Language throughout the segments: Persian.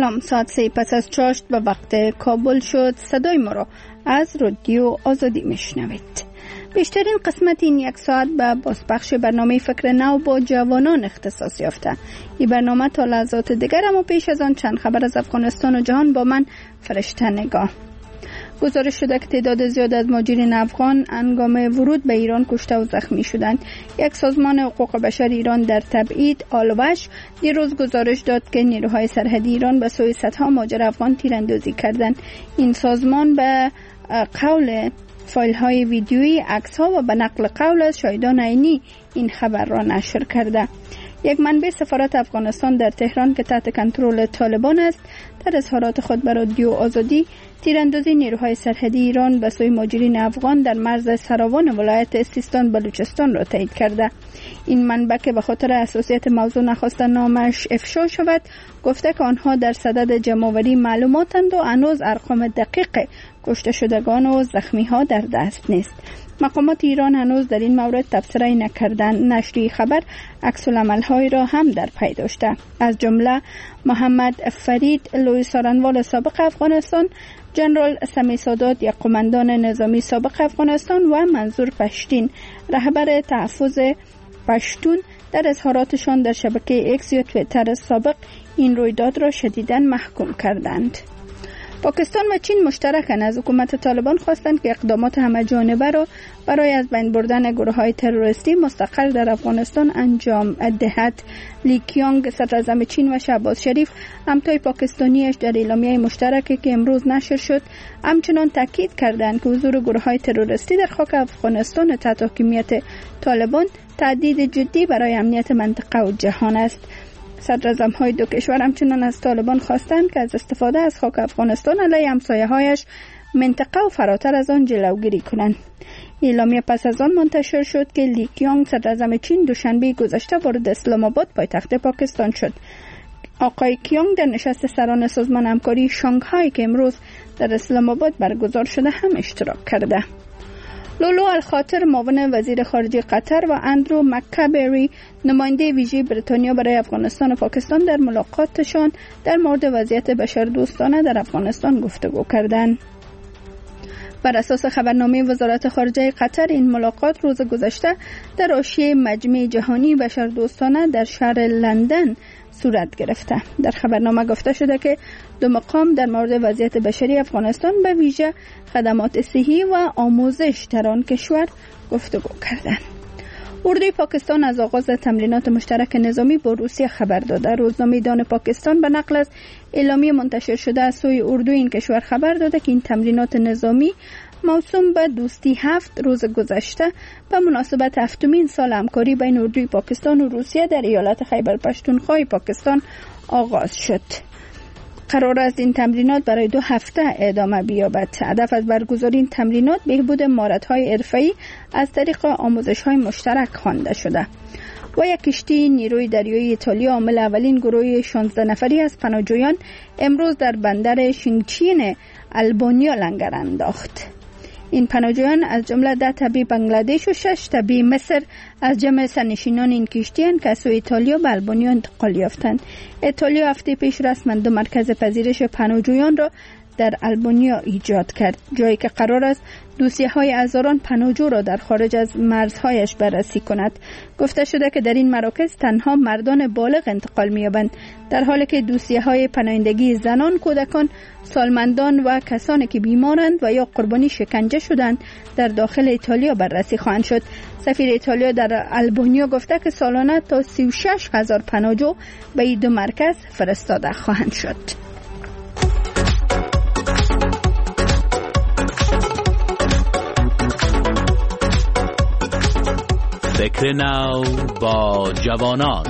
سلام، ساعت 3 پس از چاشت به وقت کابل شد. صدای ما را از رادیو آزادی میشنوید. بیشترین قسمت این یک ساعت به بازپخش برنامه فکر نو با جوانان اختصاص یافته. این برنامه تا لحظات دیگر، اما پیش از آن چند خبر از افغانستان و جهان با من فرشته نگاه. گزارش شده که تعداد زیاد از مهاجرین افغان هنگام ورود به ایران کشته و زخمی شدند. یک سازمان حقوق بشر ایران در تبعید آلوش دیروز گزارش داد که نیروهای سرحدی ایران به سوی صدها مهاجر افغان تیراندازی کردند. این سازمان به قول فایل های ویدیویی، عکس ها و به نقل قول از شاهدان عینی این خبر را نشر کرده. یک منبع سفارت افغانستان در تهران که تحت کنترل طالبان است، در اظهارات خود به رادیو آزادی تیراندازی نیروهای سرحدی ایران به سوی مهاجرین افغان در مرز سراوان ولایت سیستان بلوچستان را تایید کرده. این منبع که به خاطر حساسیت موضوع نخواسته نامش افشا شود، گفته که آنها در صدد جمع‌آوری معلوماتند و هنوز ارقام دقیق کشته شدگان و زخمی ها در دست نیست. مقامات ایران هنوز در این مورد تبصره نکردند. نشریه خبر عکس‌العمل‌های را هم در پی داشته، از جمله محمد فرید لوی سارنوال سابق افغانستان، جنرال سمی سادات یک قماندان نظامی سابق افغانستان و منظور پشتین رهبر تحفظ پشتون در اظهاراتشان در شبکه ایکس یا توییتر سابق این رویداد را شدیداً محکوم کردند. پاکستان و چین مشترکاً از حکومت طالبان خواستند که اقدامات همه‌جانبه را برای از بین بردن گروه‌های تروریستی مستقر در افغانستان انجام دهد. لی کیانگ صدراعظم چین و شهباز شریف همتای پاکستانیش در اعلامیه مشترکی که امروز نشر شد همچنان تاکید کردند که حضور گروه‌های تروریستی در خاک افغانستان تحت حاکمیت طالبان تهدید جدی برای امنیت منطقه و جهان است. صدراعظم‌های دو کشور همچنان از طالبان خواستند که از استفاده از خاک افغانستان علیه همسایه‌هایش منطقه و فراتر از آن جلوگیری کنند. اعلامیه پس از آن منتشر شد که لی کیانگ صدراعظم چین دوشنبه گذشته وارد اسلام آباد پایتخت پاکستان شد. آقای کیانگ در نشست سران سازمان همکاری شانگهای که امروز در اسلام آباد برگزار شده هم اشتراک کرده. لولو الخاطر معاون وزیر خارجه قطر و اندرو مکابری نماینده ویژه بریتانیا برای افغانستان و پاکستان در ملاقاتشان در مورد وضعیت بشردوستانه در افغانستان گفتگو کردند. بر اساس خبرنامه وزارت خارجه قطر این ملاقات روز گذشته در حاشیه مجمع جهانی بشردوستانه در شهر لندن صورت گرفته. در خبرنامه گفته شده که دو مقام در مورد وضعیت بشری افغانستان به ویژه خدمات صحی و آموزش در آن کشور گفتگو کردند. اردوی پاکستان از آغاز تمرینات مشترک نظامی با روسیه خبر داده. روزنامه دان پاکستان به نقل از اعلامیه منتشر شده از سوی اردوی این کشور خبر داده که این تمرینات نظامی موسوم به دوستی 7 روز گذشته به مناسبت 7مین سال همکاری بین اردوی پاکستان و روسیه در ایالت خیبر پختونخوا پاکستان آغاز شد. قرار است این تمرینات برای 2 هفته ادامه بیابد. هدف از برگزاری این تمرینات بهبود مهارت‌های حرفه‌ای از طریق آموزش‌های مشترک خوانده شده. و یک کشتی نیروی دریایی ایتالیا عامل اولین گروه 16 نفری از پناهجویان امروز در بندر شینگچین آلبانیا لنگر انداخت. این پناهجویان از جمله 10 تبعی بنگلادش و 6 تبعی مصر از جمع سرنشینان این کشتی‌اند که از سوی ایتالیا به آلبانیا انتقال یافتند. ایتالیا هفته پیش رسما 2 مرکز پذیرش پناهجویان را در آلبانیا ایجاد کرد، جایی که قرار است دوسیه‌های هزاران پناهجو را در خارج از مرزهایش بررسی کند. گفته شده که در این مراکز تنها مردان بالغ انتقال می‌یابند، در حالی که دوسیه‌های پناهندگی زنان، کودکان، سالمندان و کسانی که بیمارند و یا قربانی شکنجه شدند در داخل ایتالیا بررسی خواهند شد. سفیر ایتالیا در آلبانیا گفته که سالانه تا 36,000 پناهجو به این 2 مرکز فرستاده خواهند شد. فکر نو با جوانان.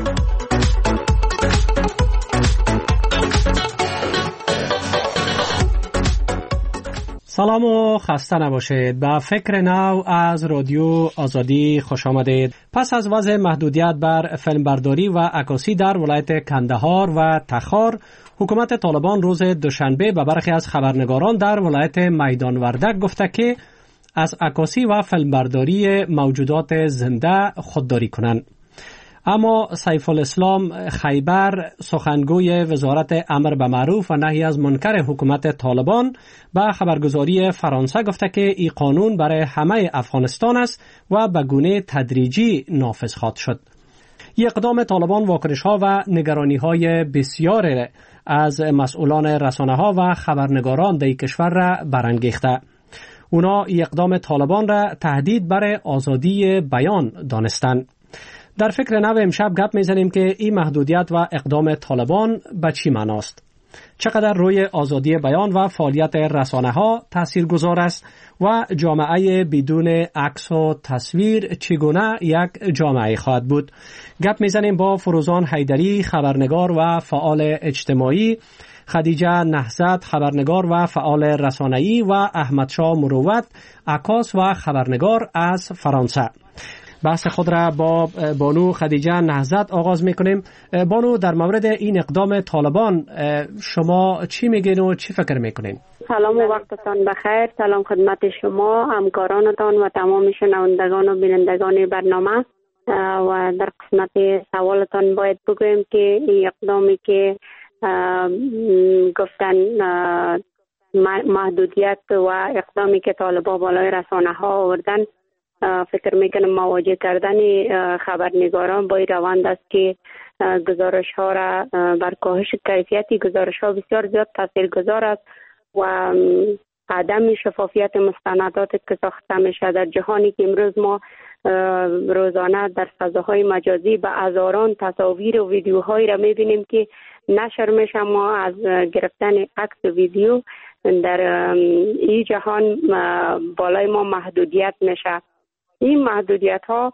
سلام و خسته نباشید. به فکر نو از رادیو آزادی خوش آمدید. پس از وضع محدودیت بر فیلمبرداری و عکاسی در ولایت کندهار و تخار، حکومت طالبان روز دوشنبه به برخی از خبرنگاران در ولایت میدان وردک گفته که از عکاسی و فیلمبرداری موجودات زنده خودداری کنند. اما سیف الاسلام خیبر سخنگوی وزارت امر به معروف و نهی از منکر حکومت طالبان به خبرگزاری فرانسه گفته که این قانون برای همه افغانستان است و به گونه تدریجی نافذ خواهد شد. این اقدام طالبان واکنش‌ها و نگرانی‌های بسیار از مسئولان رسانه‌ها و خبرنگاران در کشور را برانگیخته. اونا این اقدام طالبان را تهدید برای آزادی بیان دانستند. در فکر نو امشب گپ میزنیم که این محدودیت و اقدام طالبان به چی معناست؟ چقدر روی آزادی بیان و فعالیت رسانه‌ها تاثیرگذار است و جامعه بدون عکس و تصویر چگونه یک جامعه خواهد بود؟ گپ میزنیم با فروزان حیدری خبرنگار و فعال اجتماعی، خدیجه نهضت خبرنگار و فعال رسانه‌ای و احمدشاه مروت عکاس و خبرنگار از فرانسه. بحث خود را با بانو خدیجه نهضت آغاز میکنیم. بانو، در مورد این اقدام طالبان شما چی میگین و چی فکر میکنین؟ سلام و وقتتان بخیر. سلام خدمت شما، همکارانتان و تمام شنوندگان و بینندگان برنامه. و در قسمت سوالتان باید بگویم که این اقدامی که گفتن محدودیت و اقدامی که طالبان بالای رسانه ها آوردن، فکر میکنم مواجه کردن خبرنگاران با این روند است که گزارش ها را بر کاهش کیفیتی گزارش ها بسیار زیاد تاثیرگذار است و عدم شفافیت مستندات که ساخته میشه در جهانی که امروز ما روزانه در فضاهای مجازی به هزاران تصاویر و ویدیوهایی را میبینیم که نشر میشه. ما از گرفتن عکس و ویدیو در این جهان بالای ما محدودیت میشه. این محدودیت ها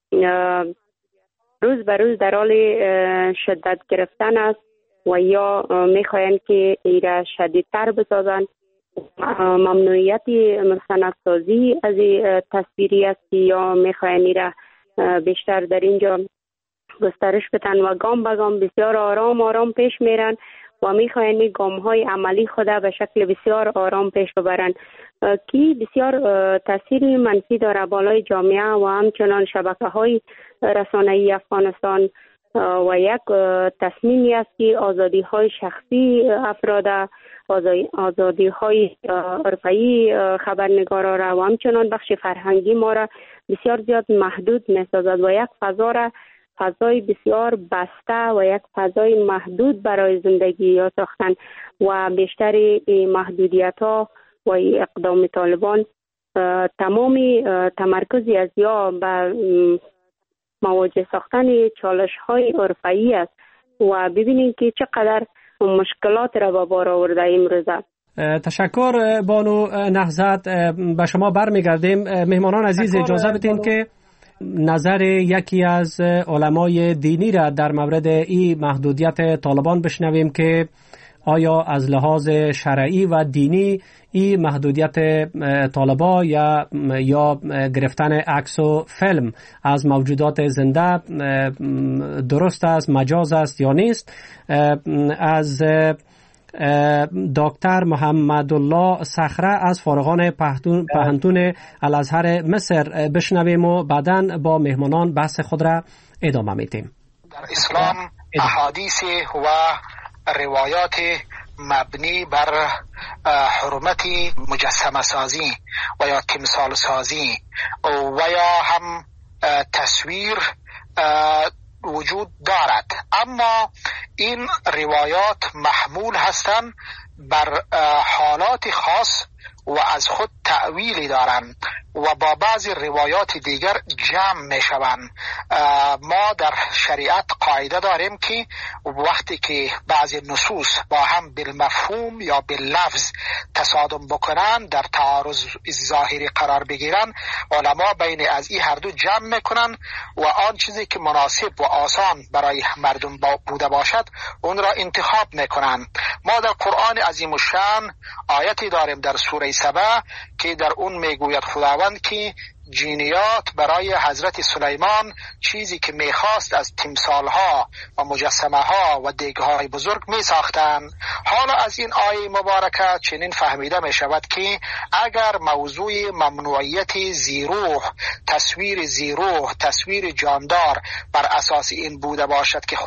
روز به روز در حال شدت گرفتن است و یا میخواین که این را شدیدتر بسازن. ممنوعیت مستندسازی از تصویری است یا میخواین این را بیشتر در اینجا گسترش بدن و گام به گام بسیار آرام آرام پیش میرن و میخواین گام های عملی خود به شکل بسیار آرام پیش ببرن که بسیار تاثیر منفی داره بالای جامعه و همچنان شبکه های رسانه‌ای افغانستان و یک تصمیمی است که آزادی های شخصی افراد، آزادی های حرفه‌ای خبرنگارا را و همچنان بخش فرهنگی ما را بسیار زیاد محدود می‌سازد و یک فضای بسیار بسته و یک فضای محدود برای زندگی یا ساختن و بیشتر محدودیت ها و اقدام طالبان تمامی تمرکزی از یا به مواجه ساختن چالش های حرفه‌ای است و ببینید که چقدر مشکلات را به بار آورده امروزه. تشکر بانو نهضت. به شما برمیگردیم. مهمانان عزیز اجازه بدین که نظر یکی از علمای دینی را در مورد این محدودیت طالبان بشنویم که آیا از لحاظ شرعی و دینی این محدودیت طالبان یا گرفتن عکس و فیلم از موجودات زنده درست است، مجاز است یا نیست؟ از دکتر محمد الله صخره از فارغان پهنتون الازهر مصر بشنویم و بعداً با مهمانان بحث خود را ادامه میدیم. در اسلام احادیث و روایات مبنی بر حرمت مجسمه سازی و یا تمثال سازی و یا هم تصویر وجود دارد، اما این روایات محمول هستند بر حالات خاص و از خود تأویلی دارند و با بعضی روایات دیگر جمع می شوند. ما در شریعت قاعده داریم که وقتی که بعضی نصوص با هم بالمفهوم یا باللفظ تصادم بکنند، در تعارض ظاهری قرار بگیرن، علما بین از این هر دو جمع میکنن و آن چیزی که مناسب و آسان برای مردم بوده باشد اون را انتخاب میکنن. ما در قرآن عظیم الشان آیتی داریم در سوره سبع که در اون میگوید خداوند که جینیات برای حضرت سلیمان چیزی که میخواست از تمثالها و مجسمه ها و دیگهای بزرگ میساختن. حالا از این آیه مبارکه چنین فهمیده می شود که اگر موضوع ممنوعیت زیروح، تصویر زیروح، تصویر جاندار بر اساس این بوده باشد که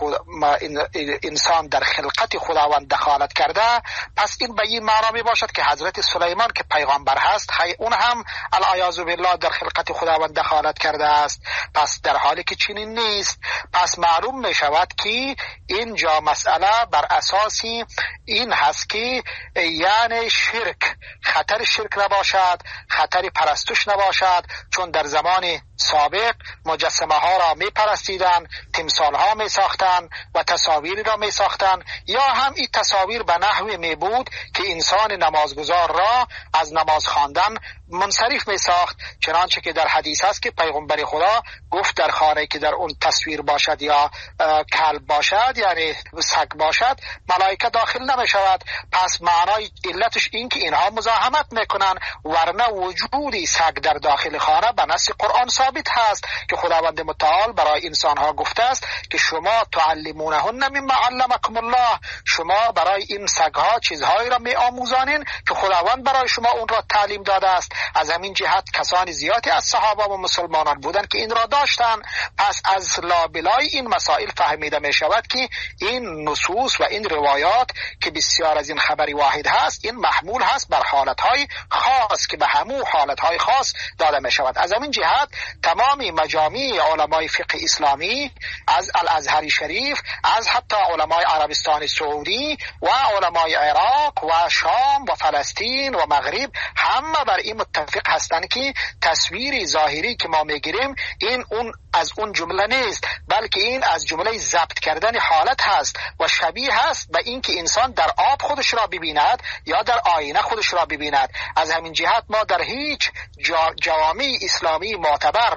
انسان در خلقت خداوند دخالت کرده، پس این به این معنا می باشد که حضرت سلیمان که پیغمبر هست اون هم العیاذ بالله در خلقت خداوند دخالت کرده است. پس در حالی که چنین نیست، پس معلوم می شود که اینجا مسئله بر اساس این هست که یعنی شرک، خطر شرک نباشد، خطر پرستش نباشد، چون در زمان سابق مجسمه ها را می پرستیدن، تمثال ها می ساختن و تصاویر را می ساختن، یا هم این تصاویر به نحوی می بود که انسان نمازگزار را از نماز خواندن منصرف می ساخت، چنانچه که در حدیث است که پیغمبر خدا گفت در خانه که در اون تصویر باشد یا کلب باشد یعنی سگ باشد ملائکه داخل نمی شود. پس معنای علتش این که اینها مزاحمت میکنن، ورنه وجودی سگ در داخل خانه به نص قرآن ثابت هست که خداوند متعال برای انسانها گفته است که شما تعلمونهن مما علمکم الله، شما برای این سگها چیزهایی را می آموزانین که خداوند برای شما اون را تعلیم داده است. از همین جهت کسانی زیادی از صحابه و مسلمانان بودند که این را داشتن. پس از لابلای این مسائل فهمیده می شود که این نصوص و این روایات که بسیار از این خبری واحد هست، این محمول هست بر حالتهای خاص که به همو حالتهای خاص داده می شود. از همین جهت تمامی مجامع علمای فقه اسلامی، از الازهر شریف، از حتی علمای عربستان سعودی و علمای عراق و شام و فلسطین و مغرب، همه بر این متفق هستند که تصویری ظاهری که ما میگیریم این اون از اون جمله نیست، بلکه این از جمله ضبط کردن حالت هست و شبیه هست به این که انسان در آب خودش را ببیند یا در آینه خودش را ببیند. از همین جهت ما در هیچ جوامع اسلامی معتبر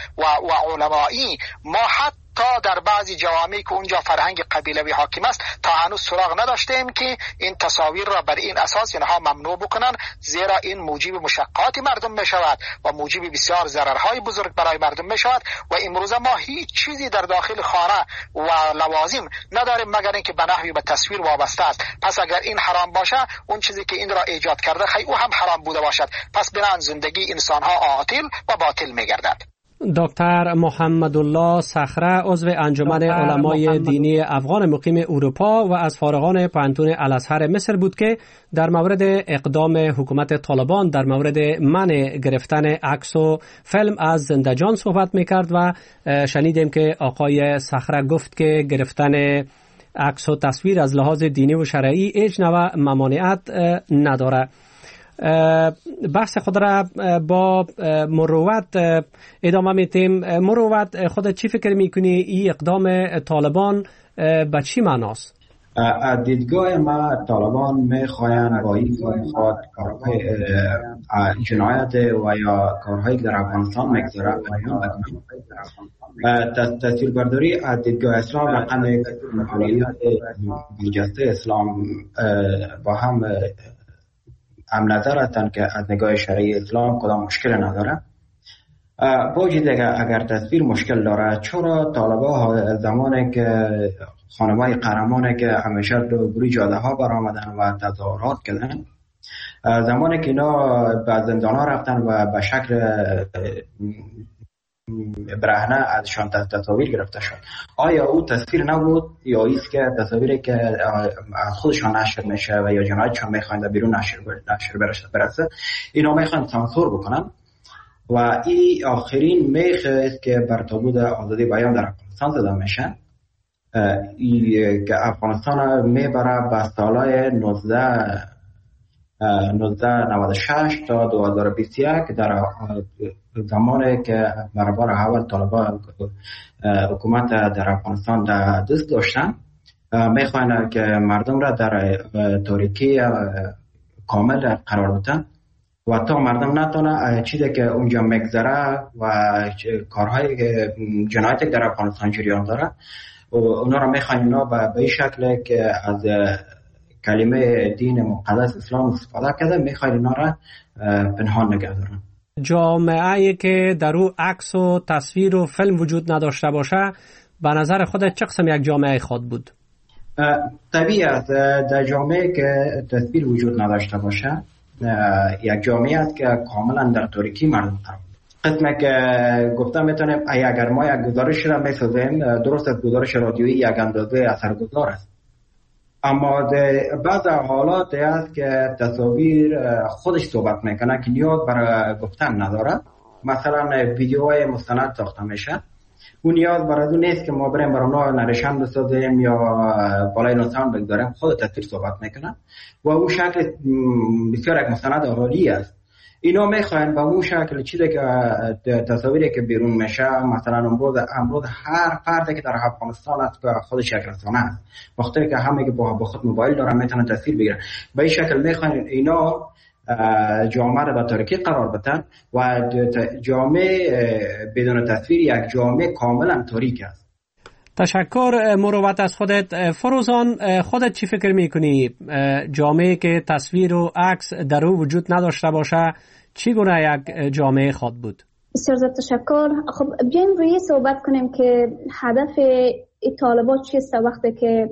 و علمایی، ما حتی تا در بعضی جوامعی که اونجا فرهنگ قبیلوی حاکم است تا هنوز سراغ نداشتیم که این تصاویر را بر این اساس اینها ممنوع بکنن، زیرا این موجب مشقات مردم می شود و موجب بسیار ضررهای بزرگ برای مردم می شود. و امروزه ما هیچ چیزی در داخل خانه و لوازم نداریم مگر اینکه به نحوی به تصویر وابسته است. پس اگر این حرام باشه، اون چیزی که این را ایجاد کرده خیلی او هم حرام بوده باشد. پس بنان زندگی انسانها عاطل و باطل می گردد. دکتر محمد الله صخره عضو انجمن علمای دینی افغان مقیم اروپا و از فارغان پوهنتون الازهر مصر بود که در مورد اقدام حکومت طالبان در مورد منع گرفتن عکس و فیلم از زنده جان صحبت میکرد و شنیدیم که آقای صخره گفت که گرفتن عکس و تصویر از لحاظ دینی و شرعی هیچ نوع ممانعت نداره. بحث خود را با مروت ادامه میتیم. مروت، خودت چی فکر میکنی این اقدام طالبان به چی معناست؟ از دیدگاه ما طالبان میخواین با این میخواد کارهای جنایت و یا کارهایی در افغانستان میگذاره تصویربرداری از دیدگاه اسلام رقم مقالیات برجسته اسلام با هم نظر هستند که از نگاه شرعی اسلام کدام مشکل نداره. باید اگر تصویر مشکل داره، چرا طالبا زمانی که خانمای قهرمانی که همیشه روبروی جاده ها برآمدن و تظاهرات کردن، زمانی که اینا به زندان ها رفتن و به شکل برهنه ازشان تصاویر گرفته شد، آیا او تصویر نبود یا ایست که تصاویری که خودشان نشر میشه و یا جنایتشان میخواین بیرون نشر برسه، اینا میخواین سانسور بکنن و این آخرین میخه که بر تابوت آزادی بیان در افغانستان زده میشه که افغانستان میبره به سالهای 1996 تا 2021 در زمانی که برابر اول طالبان حکومت در افغانستان دست داشتن، میخواین که مردم را در تاریکی کامل قرار بدن و تا مردم نتونه چیزی که اونجا میگذره و کارهای جنایتی در افغانستان جریان داره اونا را میخواین اونا به این شکل که از کلمه دین مقدس اسلام استفاده کرده، میخواین اونا را پنهان نگه دارن. جامعه‌ای که در او عکس و تصویر و فیلم وجود نداشته باشه به نظر خودت چه قسم یک جامعه خود بود؟ طبیعی است در جامعه که تصویر وجود نداشته باشه یک جامعه است که کاملا در تاریکی مردم قرار قسمه که گفتم میتونیم اگر ما یک گزارش را میسازیم درست از گزارش رادیویی یک اندازه اثرگذار است، اما بعض حالات است که تصاویر خودش صحبت میکنه که نیاز برای گفتن نداره. مثلا ویدیوهای مستند ساخته میشه، اون نیاز برای اون نیست که ما بریم برای اونها نریشن بسازیم یا بالای نوسان بگذاریم، خود تصویر صحبت میکنه و اون شکل بسیار یک مستند عالی است. اینا میخواین با اون شکل چیزی که تصاویری که بیرون میشه، مثلا امروز هر فردی که در افغانستان است که خودش یک رسانه است، وقتی که همه که با خود موبایل دارن میتونن تصویر بگیرن، به این شکل میخواین اینا جامعه را به تاریکی قرار بدن و جامعه بدون تصویر یک جامعه کاملا تاریک است. تشکر مروت از خودت. فروزان، خودت چی فکر میکنی؟ جامعه که تصویر و عکس در او وجود نداشته باشه چگونه یک جامعه خود بود؟ بسیار زیاد تشکر. خب بیایم روی صحبت کنیم که هدف طالبان چیست وقتی که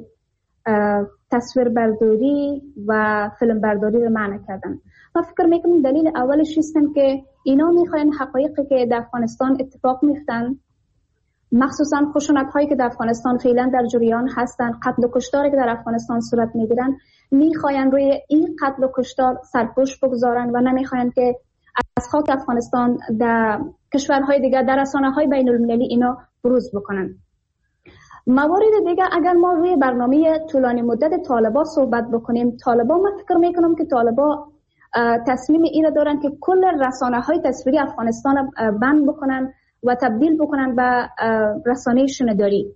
تصویر برداری و فیلم برداری رو معنی کردن. من فکر میکنم دلیل اولش هستن که اینا میخواین حقایقی که در افغانستان اتفاق میفتن، مخصوصا خشونت هایی که در افغانستان فعلا در جریان هستن، قتل و کشتاری که در افغانستان صورت میگیرن، میخواین روی این قتل و کشتار سرپوش بگذارن و نمیخواین که از خاک افغانستان در کشورهای دیگر در رسانه‌های بین المللی اینا بروز بکنن. موارد دیگه اگر ما روی برنامه طولانی مدت طالبان صحبت بکنیم، طالبان من فکر میکنم که طالبان تصمیم این دارن که کل رسانه‌های تصویری افغانستان بند بکنن و تبدیل بکنن به رسانه شنیداری.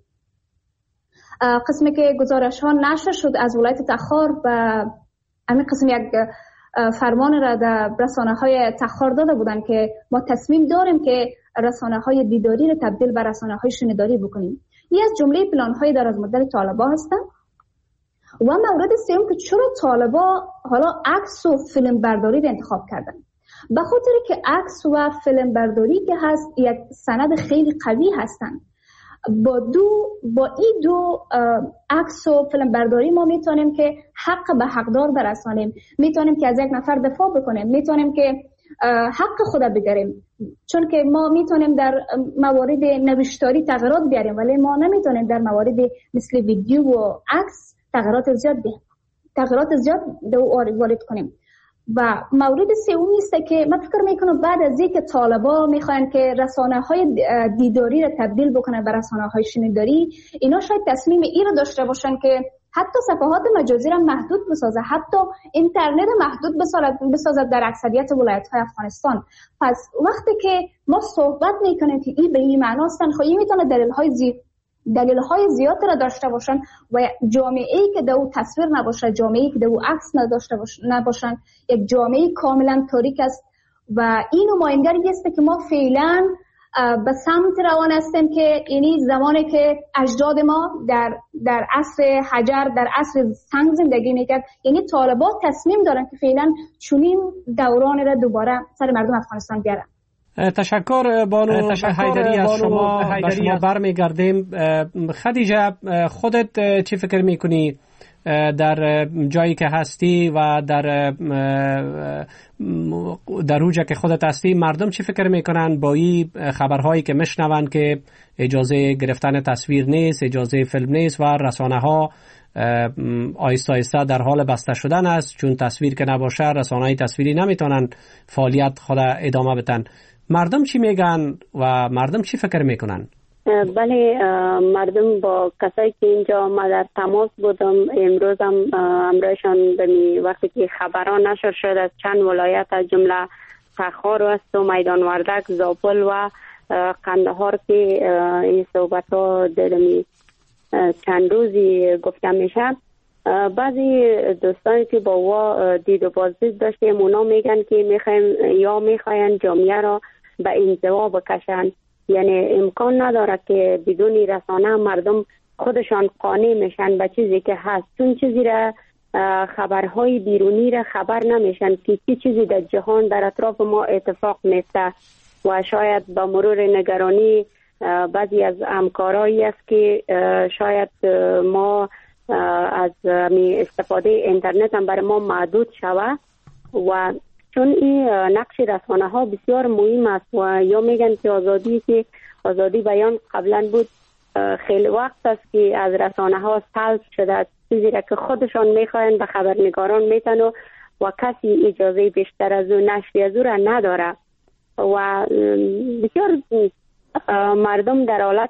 قسمی که گزارش ها نشر شد از ولایت تخار و همین قسم یک فرمان را در رسانه های تخار داده بودن که ما تصمیم داریم که رسانه های دیداری را تبدیل به رسانه های شنیداری بکنیم. یه از جمله پلان های در از مدت طالبان هستن. و مورد سوم که چرا طالبان حالا عکس و فیلم برداری رو انتخاب کردن؟ به خاطر که عکس و فیلم برداری که هست یک سند خیلی قوی هستن. با این دو عکس و فیلم برداری ما میتونیم که حق به حقدار برسانیم، میتونیم که از یک نفر دفاع بکنیم، میتونیم که حق خود بگیریم، چون که ما میتونیم در موارد نوشتاری تغییرات بیاریم ولی ما نمیتونیم در موارد مثل ویدیو و عکس تغییرات زیاد وارد کنیم. و مورد سومی است که من فکر میکنم بعد از اینکه طالبان میخوان که رسانه‌های دیداری را تبدیل بکنن به رسانه‌های شنیداری، اینا شاید تصمیم این را داشته باشن که حتی صفحات مجازی را محدود بسازه، حتی اینترنت محدود بسازد در اکثریت ولایت‌های افغانستان. پس وقتی که ما صحبت میکنیم که این به این معناست، خب این میتونه دلیل‌های زیاد را داشته باشن و جامعه‌ای که در او تصویر نباشه، جامعه‌ای که در او عکس نباشن، یک جامعه کاملا تاریک است و این نمایندگی است که ما فعلا به سمت روان هستیم که اینی زمانی که اجداد ما در عصر حجر، در عصر سنگ زندگی میکرد، یعنی طالبان تصمیم دارن که فعلا چنین دوران را دوباره سر مردم افغانستان بیارن. تشکر بانو حیدری. از شما برمیگردیم. خدیجه، خودت چی فکر میکنی در جایی که هستی و در اوجه که خودت هستی، مردم چی فکر میکنن با این خبرهایی که میشنون که اجازه گرفتن تصویر نیست، اجازه فیلم نیست و رسانه ها آیسته آیسته در حال بسته شدن است، چون تصویر که نباشه رسانه‌های تصویری نمیتونن فعالیت خود ادامه بدن؟ مردم چی میگن و مردم چی فکر میکنن؟ بله، مردم با کسایی که اینجا ما در تماس بودم امروز هم همراهشان وقتی که خبران نشر شد از چند ولایت از جمله تخار و میدان وردک، زابل و قندهار که این صحبت ها چند روزی گفته میشه، بعضی دوستانی که با وا دید و بازدید داشتیم اونا میگن که میخواین جامعه را به انزوا بکشن، یعنی امکان نداره که بدون رسانه مردم خودشان قانع میشن به چیزی که هست، چون چیزی را خبرهای بیرونی را خبر نمیشن که چه چیزی در جهان در اطراف ما اتفاق میفته و شاید با مرور نگرانی بعضی از همکارایی است که شاید ما از استفاده اینترنت هم برای ما محدود شود و چون این نقش رسانه ها بسیار مهم است و یا میگن که آزادی بیان قبلا بود، خیلی وقت است که از رسانه ها سلب شده، چیزی را که خودشان میخواین به خبرنگاران میتن و کسی اجازه بیشتر از او نشری از او را نداره و بسیار مردم در حالت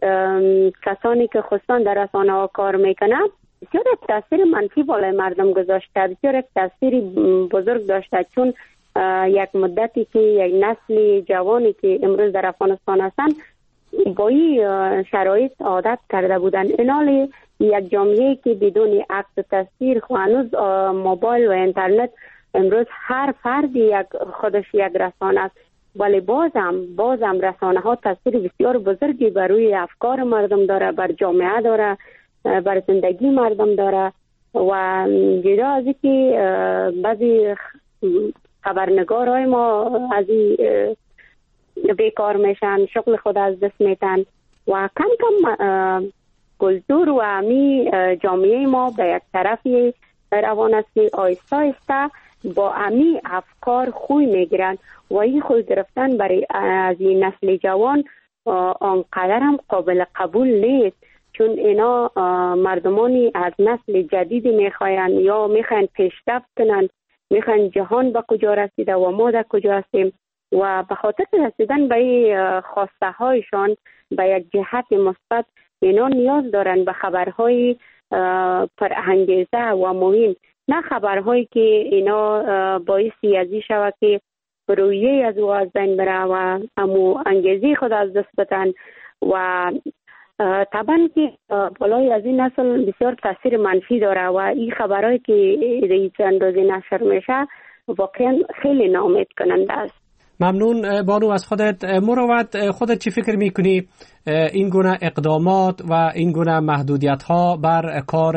کسانی که خصوصا در رسانه ها کار میکنن بسیار تاثیر منفی بالای مردم گذاشته، بسیار تاثیر بزرگ داشته، چون یک مدتی که یک نسل جوانی که امروز در افغانستان هستند با این شرایط عادت کرده بودن. اینال یک جامعه که بدون عکس و تصویر هنوز موبایل و اینترنت امروز هر فردی خودش یک رسانه است، ولی بازم رسانه ها تاثیر بسیار بزرگی بر روی افکار مردم داره، بر جامعه داره، بر زندگی مردم داره و جدا از اینکه بعضی خبرنگارای ما از این بیکار میشن، شغل خود از دست میتن و کم کم کلتور و امی جامعه ما به یک طرفی روان است که آهسته آهسته با امی افکار خوی میگیرن و این خوی گرفتن برای از این نسل جوان آنقدر هم قابل قبول نیست، چون اینا مردمانی از نسل جدید میخواین یا میخواین پیشرفت کنن، میخواین جهان به کجا رسیده و ما در کجا هستیم و به خاطر رسیدن به خواسته هایشان به یک جهت مثبت اینا نیاز دارن به خبرهای پرانگیزه و مهم، نه خبرهایی که اینا باعثی ازی شود که رویه از او از بین بره و امو انگیزی خود از دست بدن و طبعا که بالای از این نسل بسیار تاثیر منفی داره و این خبرهایی که رئیس اندازی نشر میشه واقعا خیلی ناامید کننده است. ممنون بانو از خودت. مروت، خودت چی فکر میکنی این گونه اقدامات و این گونه محدودیت ها بر کار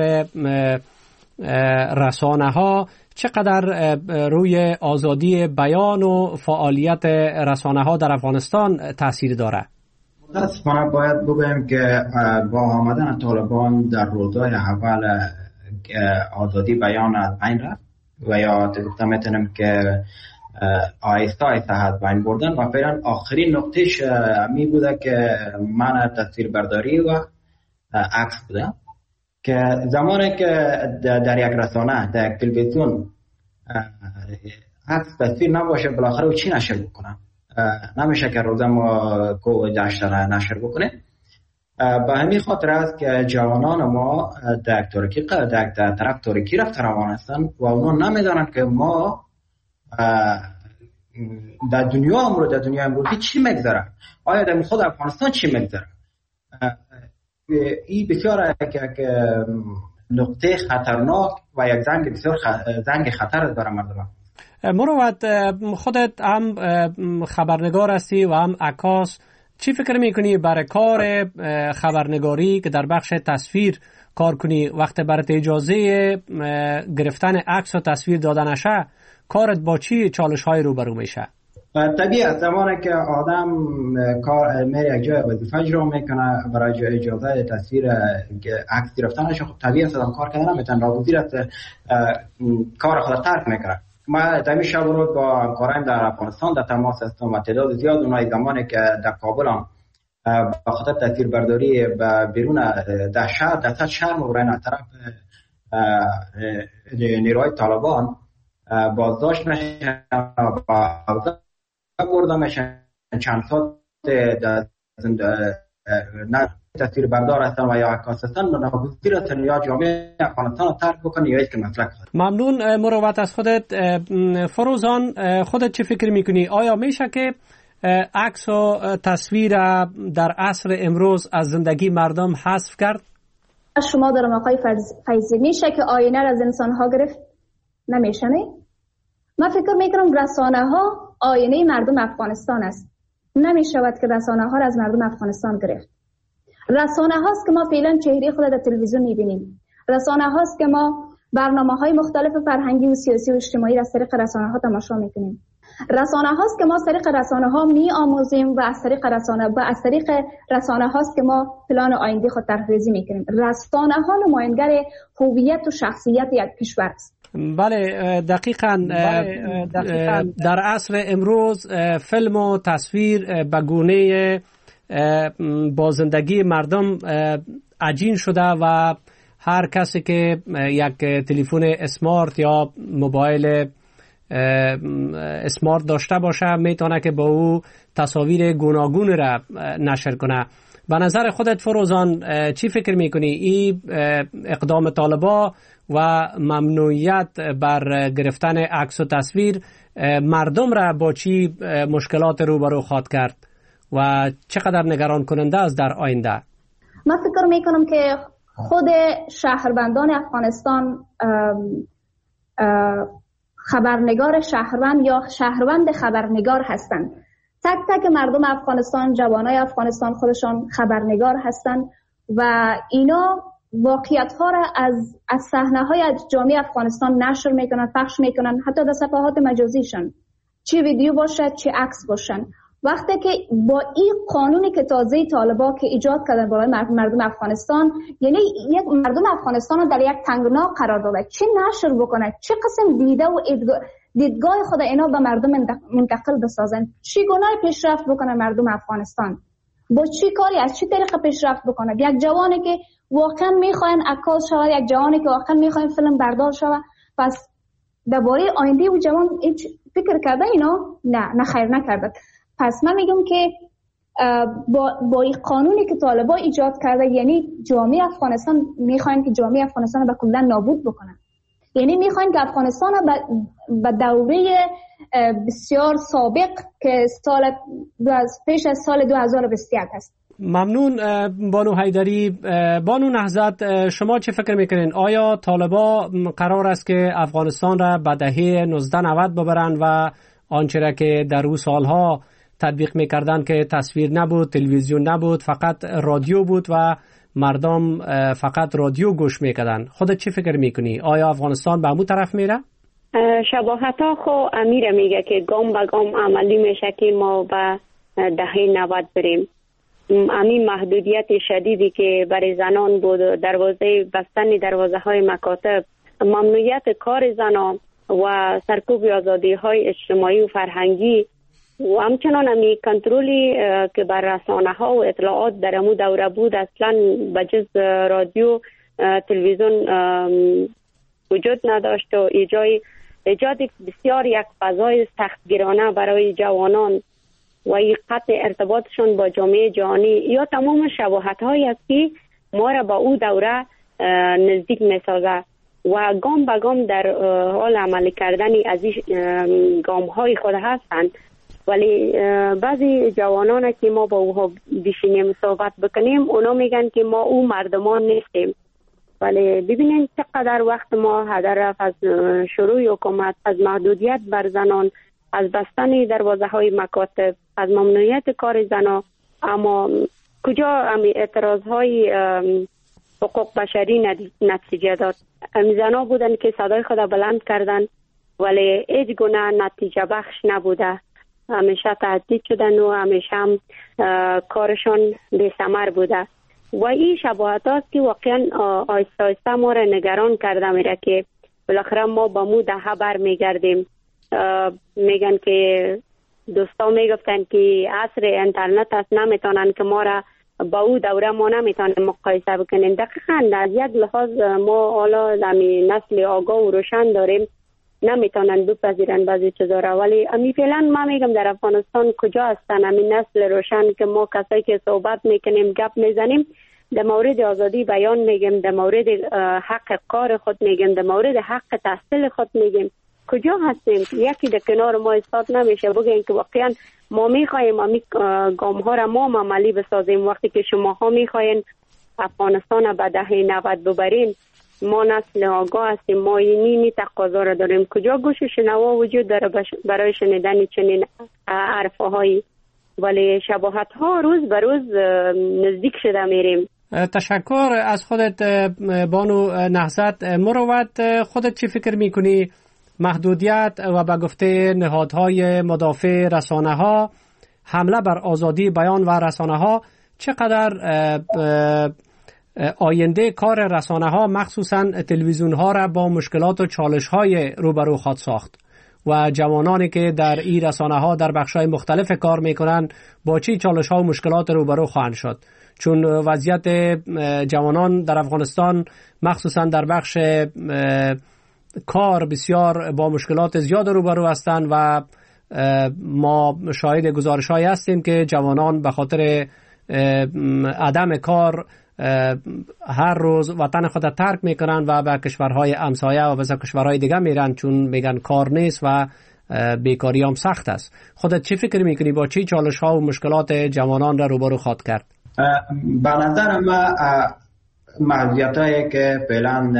رسانه ها چقدر روی آزادی بیان و فعالیت رسانه ها در افغانستان تاثیر داره؟ متاسفانه باید بگویم که با آمدن طالبان در روزهای اول آزادی بیان از بین رفت و یا گفته میتونم که آهسته آهسته از بین بردن و فعلا آخرین نقطهش می بوده که من تصویربرداری و عکس بودم که زمانی که در یک رسانه در یک تلویزیون عکس تصویر نباشه بالاخره او چی نشر بکنم؟ نمیشه که روزه ما کو داشته نشر بکنه. به همین خاطر است که جوانان ما در طرف تاریکی رفت روان هستند و اونا نمیدانند که ما در دنیا امروزی چی میگذره، آیا در خود افغانستان چی میگذره. این بسیار یک نقطه خطرناک و یک زنگ خطر برای مردم. مروت، خودت هم خبرنگار هستی و هم عکاس، چی فکر میکنی برای کار خبرنگاری که در بخش تصویر کار کنی وقتی برات اجازه گرفتن عکس و تصویر دادن نشه کارت با چی چالش های روبرو میشه؟ طبیعی است زمانی که آدم کار میره یک جای وظیفه اجرا میکنه برای اجازه تصویر عکس گرفتنش، خب طبیعی است آدم کار کردن نمیتونه، ناگزیر است کار خود ترک میکنه. ما در شب و روز با همکاران در افغانستان در تماس هستم و تعداد زیاد اونایی زمانی که در کابل هم با خاطر تصویربرداری بیرون در شهر در سطح شهر مورد از طرف نیروهای طالبان بازداشت میشن و برده میشن. چند سال نه تصویربردار هستن و یا عکاس هستن ناگزیر هستن یا جامعه افغانستان رو ترک بکنه یا یک مسلک خود. ممنون مروت از خودت. فروزان، خودت چی فکر میکنی؟ آیا میشه که عکس و تصویر در عصر امروز از زندگی مردم حذف کرد؟ شما دارم آقای فیضی، میشه که آینه از انسان ها گرفت؟ نمیشه نه؟ من فکر میکنم رسانه ها آینه مردم افغانستان است. نمیشود که رسانه ها را از مردم افغانستان گرفت. رسانه هاست که ما فعلا چهره خود در تلویزیون میبینیم، رسانه هاست که ما برنامه‌های مختلف فرهنگی و سیاسی و اجتماعی را از طریق رسانه‌ها تماشا می‌کنیم. رسانه هاست که ما از طریق رسانه ها می آموزیم و از طریق رسانه هاست که ما پلان آینده خود طرح‌ریزی میکنیم. رسانه ها نمایانگر هویت و شخصیت یک کشور است. بله دقیقاً در عصر امروز فیلم و تصویر به گونه با زندگی مردم عجین شده و هر کسی که یک تلفن اسمارت یا موبایل اسمارت داشته باشه میتونه که با او تصاویر گوناگون را نشر کنه. به نظر خودت فروزان چی فکر میکنی این اقدام طالبا و ممنوعیت بر گرفتن عکس و تصویر مردم را با چی مشکلات روبرو خواهد کرد و چقدر نگران کننده است در آینده؟ من فکر میکنم که خود شهروندان افغانستان خبرنگار شهروند یا شهروند خبرنگار هستند. تک تک مردم افغانستان، جوانای افغانستان خودشان خبرنگار هستند و اینا واقعیت ها را از صحنه های جامعه افغانستان نشر میکنن، پخش میکنن، حتی در صفحات مجازیشان، چه ویدیو باشد چه عکس باشن. وقتی که با این قانونی که تازه طالبا که ایجاد کردن برای مردم افغانستان، یعنی یک مردم افغانستان رو در یک تنگنا قرار داده، چه نشر بکنه، چه قسم دیده و دیدگاه خود اینا به مردم منتقل بسازن، چی گونه پیشرفت بکنه مردم افغانستان، با چی کاری از چه طریق پیشرفت بکنه. یک جوانی که واقعا میخواین عکاس شود، یک جوانی که واقعا میخواین فیلم بردار شود، پس درباره آینده و جوان هیچ فکر کرده اینا؟ نه خیر نکرده. پس من میگم که با این قانونی که طالبا ایجاد کرده، یعنی جامعه افغانستان میخواین که جامعه افغانستان رو کلا نابود بکنن، یعنی میخواین که افغانستان رو به دوره بسیار سابق که پیش از سال 2021 هست. ممنون بانو حیدری. بانو نهضت، شما چه فکر میکنین؟ آیا طالبا قرار است که افغانستان را به دهه 1990 ببرن و آنچه را که در او سالها تطبیق میکردن که تصویر نبود، تلویزیون نبود، فقط رادیو بود و مردم فقط رادیو گوش میکردن؟ خودت چی فکر میکنی؟ آیا افغانستان به همون طرف میره؟ شباهت ها خو امیر میگه که گام به گام عملی میشه که ما به دهه 90 بریم. همین محدودیت شدیدی که برای زنان بود، بستن دروازه های مکاتب، ممنوعیت کار زنان و سرکوب آزادی های اجتماعی و فرهنگی و همچنان همی کنترلی که بر رسانه ها و اطلاعات در امو دوره بود اصلا بجز رادیو تلویزیون وجود نداشت و ایجاد بسیار یک فضای سختگیرانه برای جوانان و قطع ارتباطشون با جامعه جهانی یا تمام شباهت هایی است که ما را با او دوره نزدیک می سازه و گام به گام در حال عملی کردن از این گام های خود هستند. ولی بعضی جوانان که ما با اوها بشینیم صحبت بکنیم اونا میگن که ما او مردمان نیستیم. ولی ببینین چقدر وقت ما هدر رفت از شروع حکومت، از محدودیت بر زنان، از بستن دروازه های مکاتب، از ممنوعیت کار زنان، اما کجا امی اعتراض های حقوق بشری نتیجه داد؟ امی زنان بودن که صدای خود بلند کردن ولی هیچ گونه نتیجه بخش نبوده، همیشه تهدید شدن و همیشه هم کارشان بی ثمر بوده و این شباهت هاست که واقعا آیسته آیسته ما را نگران کرده میره که بالاخره ما با مو دهه بر میگردیم. میگن که دوستا میگفتن که عصر اینترنت است، نمیتونن که ما را با او دوره ما نمیتونن مقایسه بکنیم. دقیقاً از یک لحاظ ما حالا دمی نسل آگاه و روشن داریم، نمیتونن بپذیرن بعضی چیزا را، ولی امی فعلا ما میگم در افغانستان کجا هستن امی نسل روشن که ما کسایی که صحبت میکنیم گپ میزنیم در مورد آزادی بیان میگیم، در مورد حق کار خود میگیم، در مورد حق تحصیل خود میگیم، کجا هستیم؟ یکی در کنار ما ایستاد نمیشه بگیم که واقعا ما میخوایم امی گام ها را ما عملی بسازیم. وقتی که شما ها میخواین افغانستان به دهه 90 ببرین، ما نسل آگاه هستیم، ما اینی تقاضا را داریم. کجا گوش شنوا وجود داره برای شنیدن چنین حرفهایی؟ ولی شباهت ها روز به روز نزدیک شده میریم تشکر از خودت بانو نهضت. مروت، خودت چی فکر میکنی محدودیت و به گفته نهادهای مدافع رسانه ها حمله بر آزادی بیان و رسانه ها چقدر آینده کار رسانه ها مخصوصا تلویزیون ها را با مشکلات و چالش های روبرو خواهد ساخت و جوانانی که در این رسانه ها در بخش های مختلف کار میکنن با چی چالش ها و مشکلات روبرو خواهند شد؟ چون وضعیت جوانان در افغانستان مخصوصا در بخش کار بسیار با مشکلات زیاد روبرو هستند و ما شاهد گزارش‌هایی هستیم که جوانان به خاطر عدم کار هر روز وطن خود ترک میکنن و به کشورهای همسایه و به کشورهای دیگه میرن چون میگن کار نیست و بیکاری هم سخت است. خودت چی فکر میکنی با چی چالش‌ها و مشکلات جوانان را روبرو خواهد کرد؟ به نظر من محدودیت‌هایی که فعلا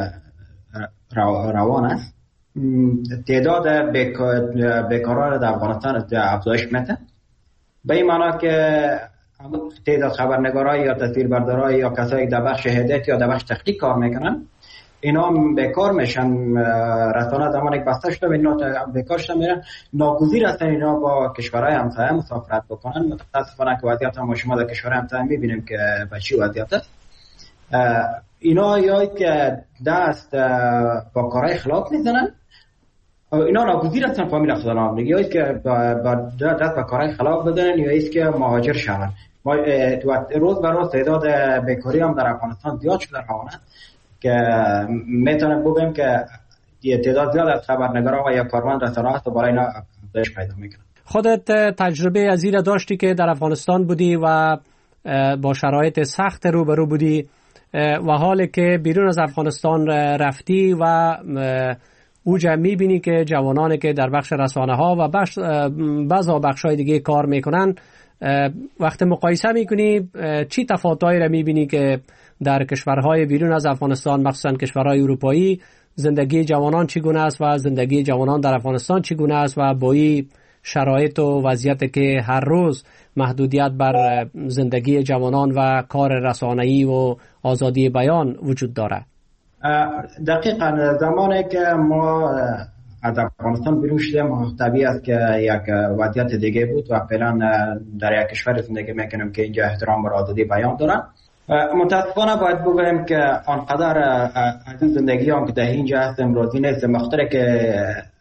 روان است تعداد بیکاران در افغانستان افزایش میده، به این معنی که تعداد خبرنگارای یا تصویربردارای یا کسایی در بخش هدایت یا در بخش تحقیق کار میکنن اینا هم بیکار میشن. رسانه زمانی که بسته شده اینا بیکار شدن میرن، ناگزیر هستن اینا با کشورهای همسایه مسافرت بکنن. متاسفانه که وضعیت ما شما در کشورهای همسایه میبینیم که به چی وضعیت است. اینا یا که دست با کارهای خلاف میزنن، اینا ناگزیر هستن فامیل خودنام دیگه، یا که دست با کارهای خلاف بزنن یا ایست که مهاجر شون. روز به روز تعداد بیکاری هم در افغانستان زیاد شده روانه که میتونم بگم که تعداد زیاد از خبرنگارا و یا کارمند رسانه هست و برای اینا افزایش پیدا میکنه. خودت تجربه از این داشتی که در افغانستان بودی و با شرایط سخت روبرو بودی و حالی که بیرون از افغانستان رفتی و اوجا میبینی که جوانانی که در بخش رسانه ها و بعضا بخش های دیگه کار میکنن، وقت مقایسه میکنی چی تفاوتایی را میبینی که در کشورهای بیرون از افغانستان مخصوصا کشورهای اروپایی زندگی جوانان چگونه است و زندگی جوانان در افغانستان چگونه است و با این شرایط و وضعیتی که هر روز محدودیت بر زندگی جوانان و کار رسانه‌ای و آزادی بیان وجود داره؟ دقیقاً زمانی که ما از افغانستان بیرون شدیم طبیعی است که یک وضعیت دیگه بود و فعلا در یک کشور زندگی میکنیم که اینجا احترام بر آزادی بیان دارن. متاسفانه باید بگویم که آنقدر از این زندگی هم که در اینجا هستیم روزی نیست، مخاطر که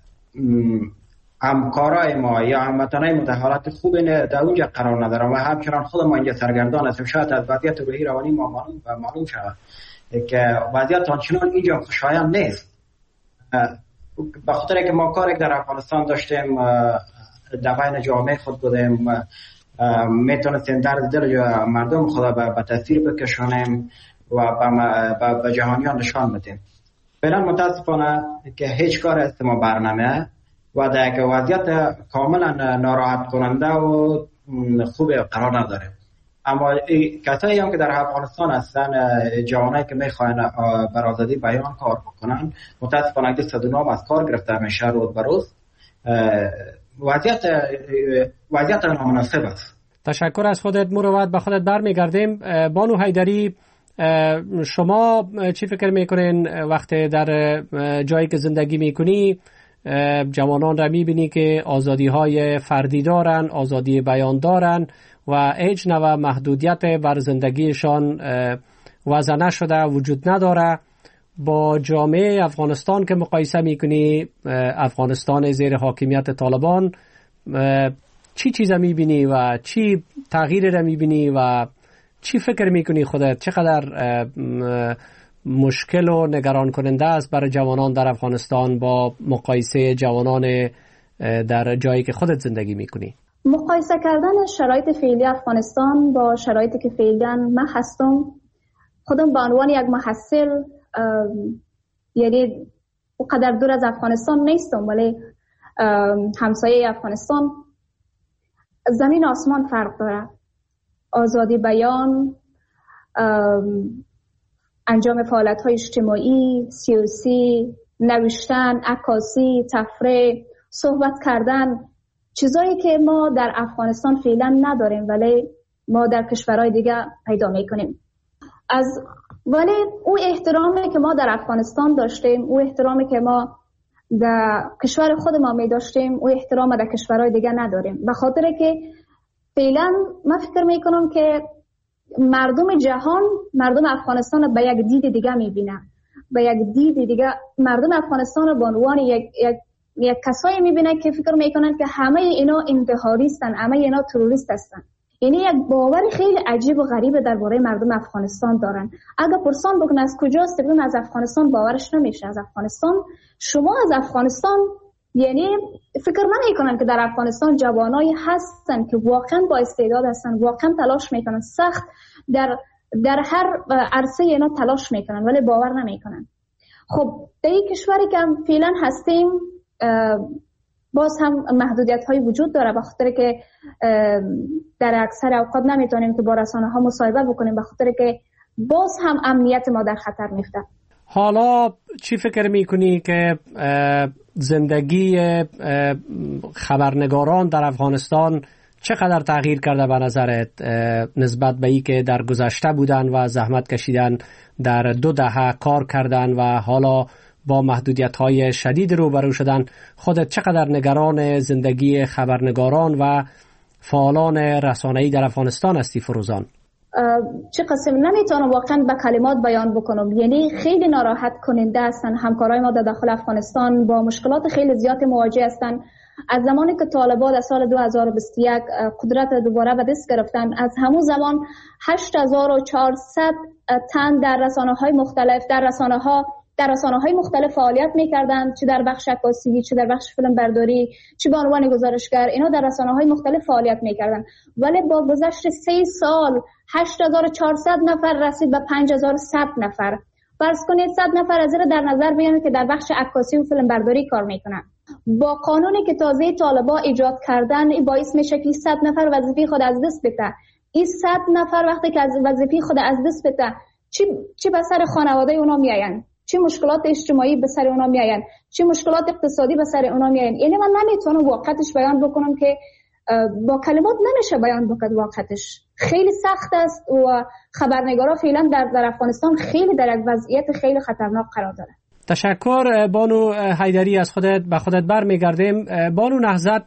همکارای ما یا هموطنای ما در حالت خوبی در اونجا قرار ندارن و همچنان خود ما اینجا سرگردان هستیم. شاید از وضعیت روحی روانی ما معلوم شود که وضعیت آنچنان اینجا خوشایند نیست، به خاطر که ما کاری در افغانستان داشتیم در بین جامعه خود بودیم، میتونستیم درد دل مردم خدا به تاثیر بکشانیم و به جهانیان نشان بدیم. فعلا متاسفانه که هیچ کار از ما برنمیاد و در یک وضعیت کاملا ناراحت کننده و خوب قرار نداره. اما کسایی هم که در افغانستان هستن، جوانایی که میخواین بر آزادی بیان کار بکنن، متاسفانه که صدونام از کار گرفته میشه روز به روز. وضعیت نامناسب است. تشکر از خودت مروت. به خودت برمیگردیم. بانو حیدری، شما چی فکر میکنین وقتی در جایی که زندگی میکنی جوانان را میبینی که آزادی های فردی دارن، آزادی بیان دارن و هیچ نوع محدودیت بر زندگیشان وضع نشده وجود نداره، با جامعه افغانستان که مقایسه میکنی، افغانستان زیر حاکمیت طالبان، چی چیزا میبینی و چی تغییر را میبینی و چی فکر میکنی خودت چقدر مشکل و نگران کننده است برای جوانان در افغانستان با مقایسه جوانان در جایی که خودت زندگی میکنی؟ مقایسه کردن شرایط فعلی افغانستان با شرایطی که فعلا من هستم، خودم به عنوان یک محصل یعنی اونقدر دور از افغانستان نیستم، ولی همسایه افغانستان زمین آسمان فرق داره. آزادی بیان، انجام فعالیت‌های اجتماعی، سیاسی، نوشتن، عکاسی، تفریح، صحبت کردن، چیزایی که ما در افغانستان فعلا نداریم ولی ما در کشورهای دیگه پیدا میکنیم. ولی اون احترامی که ما در افغانستان داشتیم، اون احترامی که ما در کشور خود ما می داشتیم، اون احترام در کشورهای دیگه نداریم. به خاطر که فعلا من فکر می کنم که مردم جهان مردم افغانستان به یک دید دیگه می بینن، به یک دید دیگه مردم افغانستان به عنوان یک کسایی می بینن که فکر می کنن که همه اینا انتحاریستن، همه اینا تروریست هستن. یعنی یک باور خیلی عجیب و غریب درباره مردم افغانستان دارن. اگه پرسان بکنن از کجاست، بگن از افغانستان، باورش نمیشه. از افغانستان، شما از افغانستان، یعنی فکر نمیکنن که در افغانستان جوانایی هستن که واقعا با استعداد هستن، واقعا تلاش میکنن، سخت در هر عرصه اینا تلاش میکنن، ولی باور نمیکنن. خب در این کشوری که فعلا هستیم باز هم محدودیت های وجود داره، به خاطر که در اکثر اوقات نمیتونیم که با رسانه ها مصاحبه بکنیم، به خاطر که باز هم امنیت ما در خطر میفته. حالا چی فکر میکنی که زندگی خبرنگاران در افغانستان چقدر تغییر کرده به نظرت نسبت به ای که در گذشته بودن و زحمت کشیدن، در 2 دهه کار کردن و حالا با محدودیت‌های شدید روبرو شدن؟ خودت چقدر نگران زندگی خبرنگاران و فعالان رسانه‌ای در افغانستان هستی فروزان؟ چه قسم نمیتونم واقعا به کلمات بیان بکنم. یعنی خیلی ناراحت کننده هستن. همکارای ما در داخل افغانستان با مشکلات خیلی زیاد مواجه هستن. از زمانی که طالبان در سال 2021 قدرت دوباره به دست گرفتن، از همون زمان 8400 تن در رسانه‌های مختلف در رسانه‌های مختلف فعالیت می‌کردند، چه در بخش عکاسی، چه در بخش فیلم برداری، چه به عنوان گزارشگر. اینا در رسانه‌های مختلف فعالیت می‌کردند. ولی با گذشت 3 سال 8400 نفر رسید به 5100 نفر. فرض کنید 100 نفر از در نظر بگیرید که در بخش عکاسی و فیلم برداری کار میکنن. با قانونی که تازه طالبان ایجاد کردن، این باعث میشه که 100 نفر وظیفه خود از دست بده. این 100 نفر وقتی که از وظیفه خود از دست بده، چه به سر خانواده اونا میاین، چه مشکلات اجتماعی به سر اونا میاین، چه مشکلات اقتصادی به سر اونا میاین. یعنی من نمیتونم واقعیتش بیان بکنم که با کلمات نمیشه بیان بکنم. واقعیتش خیلی سخت است و خبرنگارا فعلا در افغانستان خیلی در یک وضعیت خیلی خطرناک قرار داره. تشکر بانو حیدری. از خودت برمیگردیم. بانو نهضت،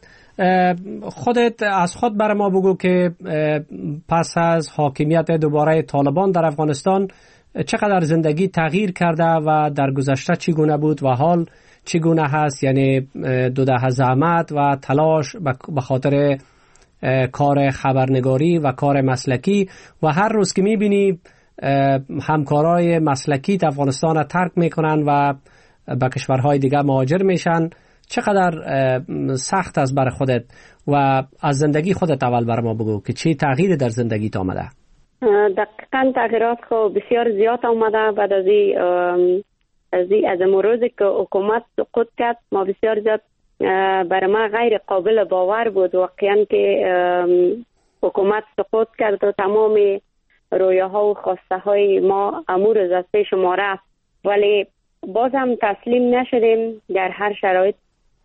خودت از خود بر ما بگو که پس از حاکمیت دوباره طالبان در افغانستان چقدر زندگی تغییر کرده و در گذشته چگونه بود و حال چگونه هست؟ یعنی 2 دهه زحمت و تلاش به خاطر کار خبرنگاری و کار مسلکی و هر روز که میبینی همکارای مسلکی افغانستان را ترک میکنن و به کشورهای دیگه مهاجر میشن، چقدر سخت است برای خودت و از زندگی خودت اول بر ما بگو که چه تغییری در زندگیت آمده؟ دقیقاً تغییرات بسیار زیاد آمده بعد از روزی که حکومت سقوط کرد. ما بسیار زیاد برای ما غیر قابل باور بود واقعاً که حکومت سقوط کرد و تمام رویاها و خواسته های ما امور از پیش ما رفت، ولی باز هم تسلیم نشدیم. در هر شرایط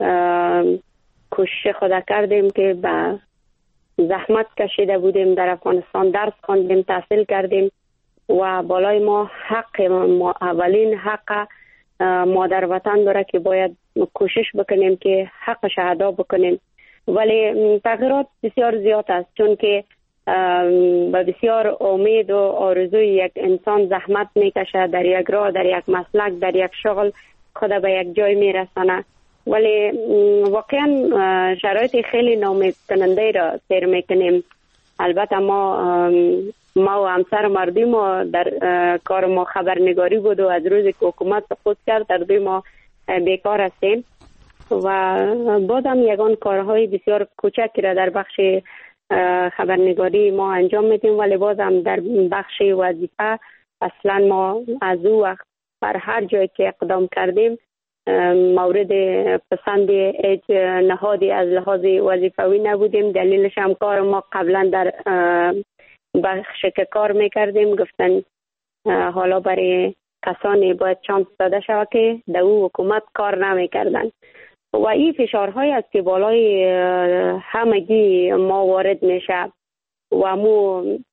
کوشش خود کردیم که به زحمت کشیده بودیم، در افغانستان درس خواندیم، تحصیل کردیم و بالای ما حق ما، اولین حق مادر وطن داره که باید کوشش بکنیم که حقش ادا بکنیم. ولی تغییرات بسیار زیاد است، چون که با بسیار امید و آرزوی یک انسان زحمت میکشه در یک راه، در یک مسلک، در یک شغل خود به یک جای میرسانه، ولی واقعا شرایط خیلی ناامید کننده را سیر میکنیم. البته ما و همسر مردی ما در کار ما خبرنگاری بود و از روزی که حکومت سقوط کرد در 2 ماه بیکار هستیم و بازم یگان کارهای بسیار کوچکی را در بخش خبرنگاری ما انجام میدیم، ولی بازم در بخش وظیفه اصلا ما از او وقت بر هر جایی که اقدام کردیم مورد پسند هیچ نهادی از لحاظ وظیفوی نبودیم. دلیلش هم کار ما قبلا در بخش که کار میکردیم گفتن حالا برای کسانی باید چانس داده شود که در او حکومت کار نمیکردن و این فشارهای است که بالای همگی ما وارد میشه و مو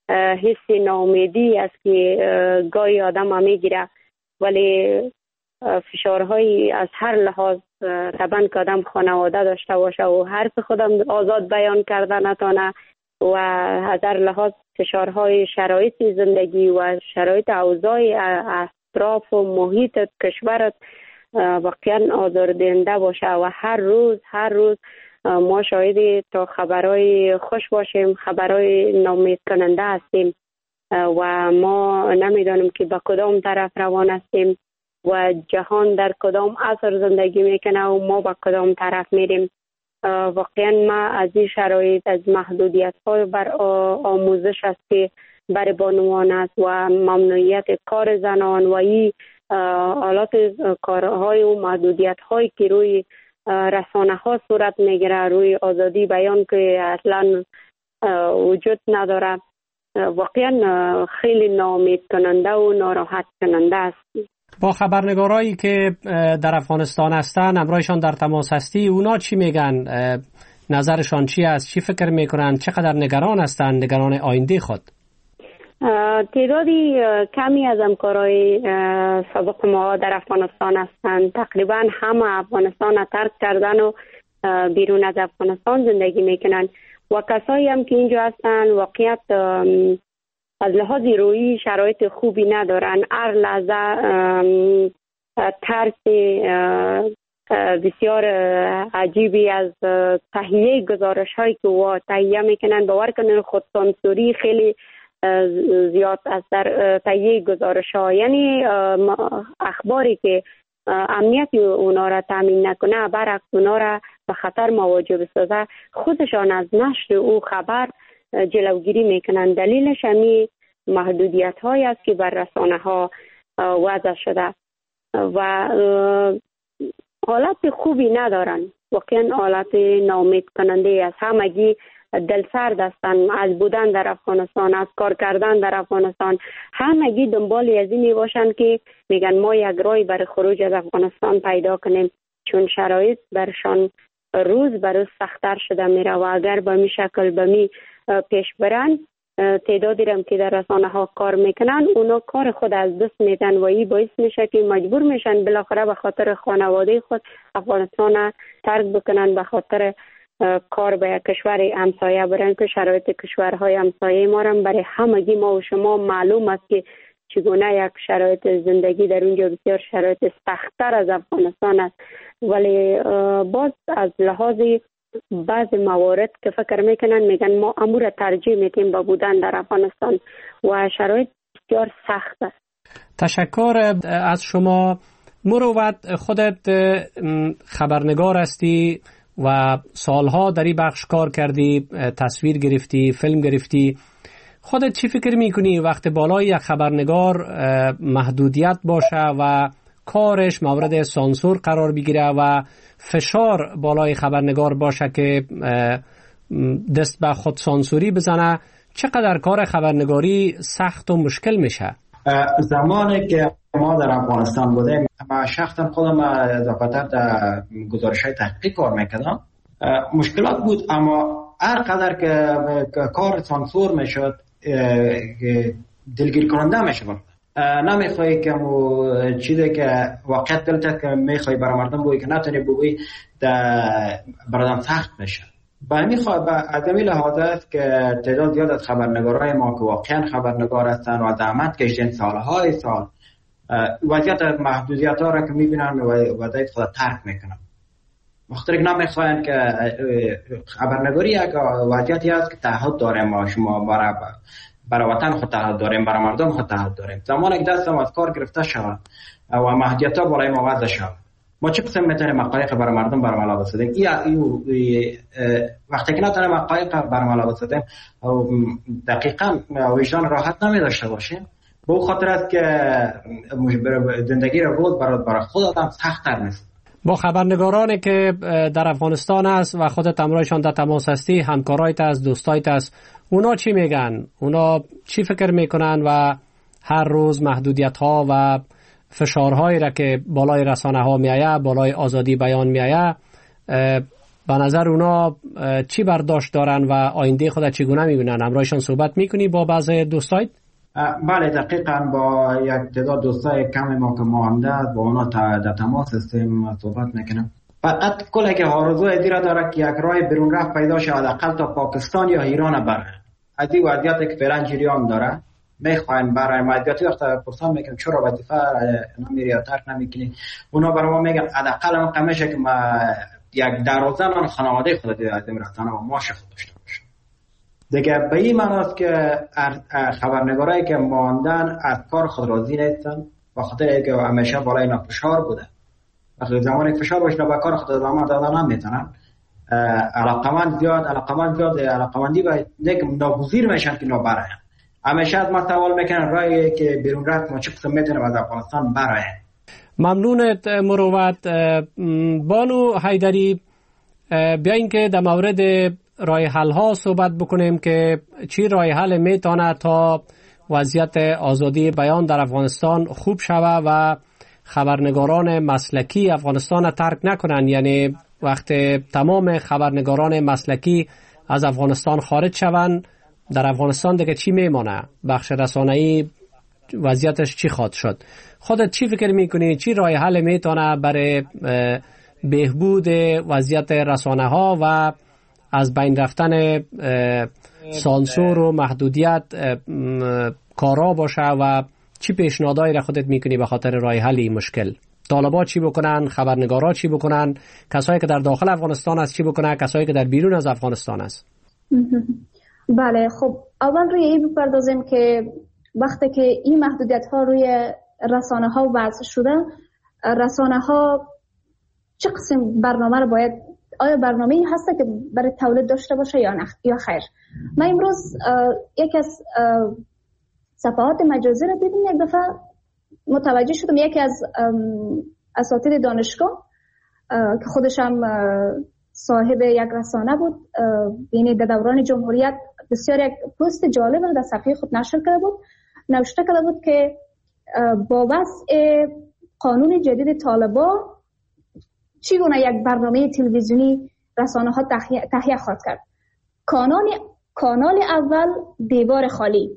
حس ناامیدی است که گاهی آدم میگیره، ولی فشارهایی از هر لحاظ طبعا که آدم خانواده داشته باشه و حرف خودم آزاد بیان کرده نتانه و از هر لحاظ فشارهای شرایط زندگی و شرایط اوضاع اطراف و محیط کشورت واقعا آزاردهنده باشه و هر روز ما شاهد تا خبرهای خوش باشیم، خبرهای ناامید کننده هستیم و ما نمیدانیم که به کدام طرف روان هستیم و جهان در کدام عصر زندگی میکنه و ما به کدام طرف میریم. واقعا ما از این شرایط، از محدودیت های بر آموزش است که برای بانوان است و ممنوعیت کار زنان و این حالات کارهای و محدودیت هایی که روی رسانه ها صورت میگیره، روی آزادی بیان که اصلا وجود نداره، واقعا خیلی ناامید کننده و ناراحت کننده است. با خبرنگارایی که در افغانستان هستن، همراهشان در تماس هستی، اونا چی میگن؟ نظرشان چی است؟ چی فکر میکنن؟ چقدر نگران هستن؟ نگران آینده خود؟ تعدادی کمی از همکارای سابق ما در افغانستان هستند. تقریبا همه افغانستان ترک کردن و بیرون از افغانستان زندگی میکنن و کسایی هم که اینجا هستن واقعیت از لحاظ روحی شرایط خوبی ندارن. هر لحظه ترس بسیار عجیبی از تهیه گزارش هایی که تهیه میکنن. باور کنن خودسانسوری خیلی زیاد است در تهیه گزارش ها، یعنی اخباری که امنیت اونا را تامین نکنه برعکس اونا را به خطر مواجه بسازه، خودشان از نشر او خبر جلوگیری میکنن. دلیلش همین محدودیت هایی است که بر رسانه ها وضع شده و حالت خوبی ندارن. واقعا حالت ناامید کننده است. همگی دلسرد هستن از بودن در افغانستان، از کار کردن در افغانستان. همگی دنبال از این باشن که میگن ما یک راهی برای خروج از افغانستان پیدا کنیم، چون شرایط برشان روز به روز سخت‌تر شده میره و اگر به می شکل به می پیش برن، تعدادی هم که در رسانه ها کار میکنن اونا کار خود از دست میدن و این باعث میشه که مجبور میشن بالاخره به خاطر خانواده خود افغانستان ترک بکنن، به خاطر کار به یک کشور همسایه برن که شرایط کشورهای همسایه ما هم برای همگی ما و شما معلوم است که چگونه یک شرایط زندگی در اونجا بسیار شرایط سخت‌تر از افغانستان است. ولی باز از لحاظ بعض موارد که فکر میکنن میگن ما امور ترجیح میدیم با بودن در افغانستان و شرایط بسیار سخت است. تشکر از شما. مروت، خودت خبرنگار هستی و سالها در این بخش کار کردی، تصویر گرفتی، فیلم گرفتی. خودت چی فکر میکنی وقت بالای یک خبرنگار محدودیت باشه و کارش مورد سانسور قرار بگیره و فشار بالای خبرنگار باشه که دست به خود سانسوری بزنه، چقدر کار خبرنگاری سخت و مشکل میشه؟ زمانی که ما در افغانستان بودیم، ما شخصا خودم اضافتر در گزارش‌های تحقیقی کار میکردم، مشکلات بود، اما هر قدر که کار سانسور میشد دلگیر کننده میشد. نمیخوایی که چیزی که واقعیت دلت که میخوایی برای مردم بگویی که نتونی بگویی برادم سخت میشه. به ادمی لحاظ است که تعداد زیاد از خبرنگارای ما که واقعا خبرنگار هستن و زحمت کشیدن سالهای سال وضعیت محدودیت ها را که میبینن و وضعیت خود ترک میکنن. مختلف نمیخواین که خبرنگاری یک وضعیتی است که تعهد داریم ما شما برای وطن خود تعهد داریم، برای مردم خود تعهد داریم. زمانی که دستم از کار گرفته شود و محدودیت ها برای ما وضع شود، ما چه قسم میتونیم حقایق برای مردم برملا بسازیم؟ وقتی که نتونیم حقایق برملا بسازیم دقیقاً وجدان راحت نمی داشته باشیم. به او خاطر است که زندگی رو برای خود آدم سخت‌تر میشه. با خبرنگارانی که در افغانستان است و خودت همراهشان در تماس هستی، همکارایت است، دوستایت است، اونا چی میگن؟ اونا چی فکر میکنن و هر روز محدودیت ها و فشارهایی را که بالای رسانه ها میآید، بالای آزادی بیان میآید، به نظر اونا چی برداشت دارن و آینده خود چگونه میبینن؟ همراهشان صحبت میکنی با بعضی دوستایت؟ بله دقیقاً با یک تعداد دوستای کم ما که مانده با اونا در تماس هستیم، صحبت میکنم. فقط کلی که آرزوی دیره داره که یک راه بیرون رفت پیدا شد، حداقل تا پاکستان یا ایران بره. از این وضعیتی که فعلا جریان داره میخواین برای مدیریتی وقت پرسان میکنم چرا وظیفه نمیری یا ترک نمیکنی، اونا برای ما میگن حداقل من قمیشه که ما یک دروازه من خانواده خود از این رسانه و ماشه خود داشته باشم دیگه. به این معناست که خبرنگارایی که ماندن از کار خود راضی نیستن، با خاطر اینکه همیشه بالای اینا فشار بوده. وقتی زمانی فشار باشه به کار خود ادامه دادن نمیتونن. علاقمندی و یک ناگزیر میشن که نابرای. همیشه از ما سوال میکنن راهی که بیرون رفت ما چه قسم میتونیم از افغانستان برای. ممنونت مروت. بانو حیدری، بیاین که در مورد راه حل ها صحبت بکنیم که چی راه حل میتونه تا وضعیت آزادی بیان در افغانستان خوب شوه و خبرنگاران مسلکی افغانستان ترک نکنن. یعنی وقتی تمام خبرنگاران مسلکی از افغانستان خارج شوند، در افغانستان دیگه چی میمانه؟ بخش رسانه‌ای وضعیتش چی خواهد شد؟ خودت چی فکر میکنی؟ چی راه حل میتونه برای بهبود وضعیت رسانه ها و از بین رفتن سانسور و محدودیت کارا باشه و چی پیشنهادایی را خودت میکنی به خاطر راه حل این مشکل؟ طالبا چی بکنن؟ خبرنگارا چی بکنن؟ کسایی که در داخل افغانستان است چی بکنن؟ کسایی که در بیرون از افغانستان است؟ بله، خب اول روی این بپردازیم که وقتی که این محدودیت ها روی رسانه ها وضع شده، رسانه ها چه قسم برنامه رو باید، آیا برنامه‌ای هسته که برای تولید داشته باشه یا نه یا خیر؟ من امروز یکی از صفحات مجازی رو دیدم، یک دفعه متوجه شدم یکی از اساتید دانشگاه که خودش هم صاحب یک رسانه بود، یعنی در دوران جمهوریت بسیار یک پست جالب رو در صفحه خود نشر کرده بود. نوشته کرده بود که با وضع قانون جدید طالبان چگونه یک برنامه تلویزیونی رسانه ها تهیه خواهد کرد. کانال اول دیوار خالی،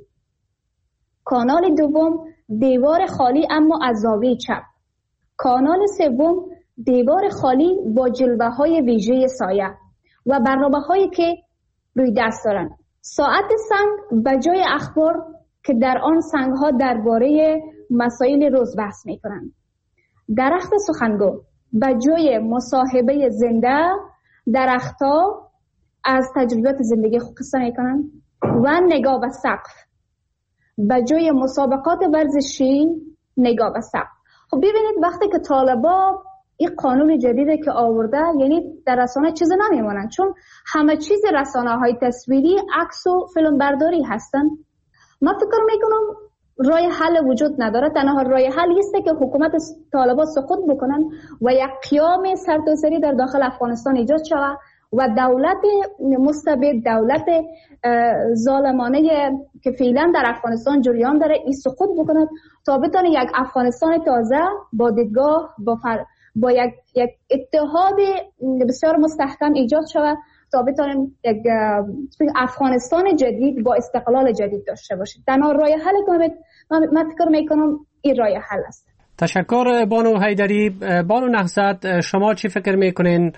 کانال دوم دیوار خالی اما از زاویه چپ، کانال سوم دیوار خالی با جلوه های ویژه سایه و برنامه هایی که روی دست دارن. ساعت سنگ به جای اخبار که در آن سنگ ها درباره مسائل روز بحث می کنند. درخت سخنگو به جای مصاحبه زنده درختها از تجربیات زندگی خود قصه می کنند و نگاه به سقف به جای مسابقات ورزشی نگاه به سقف. خب ببینید وقتی که طالبا این قانون جدیده که آورده، یعنی در رسانه چیز نمیمونن، چون همه چیز رسانه های تصویری عکس و فیلم برداری هستن. من فکر میکنم راه حل وجود نداره. تنها راه حل است که حکومت طالبان سقوط بکنن و یک قیام سرتاسری در داخل افغانستان ایجاد شود و دولت مستبد، دولت ظالمانه که فعلا در افغانستان جریان داره این سقوط بکنه تا بتونه یک افغانستان تازه با دیدگاه با یک اتحاد بسیار مستحکم ایجاد شود تا بتونیم یک افغانستان جدید با استقلال جدید داشته باشیم. تنها راه حل که من فکر میکنم این راه حل است. تشکر بانو حیدری. بانو نهضت، شما چی فکر میکنین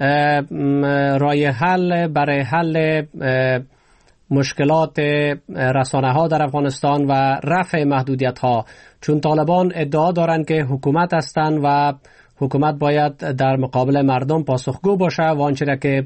راه حل برای حل مشکلات رسانه ها در افغانستان و رفع محدودیت ها؟ چون طالبان ادعا دارند که حکومت هستند و حکومت باید در مقابل مردم پاسخگو باشه و آنچه را که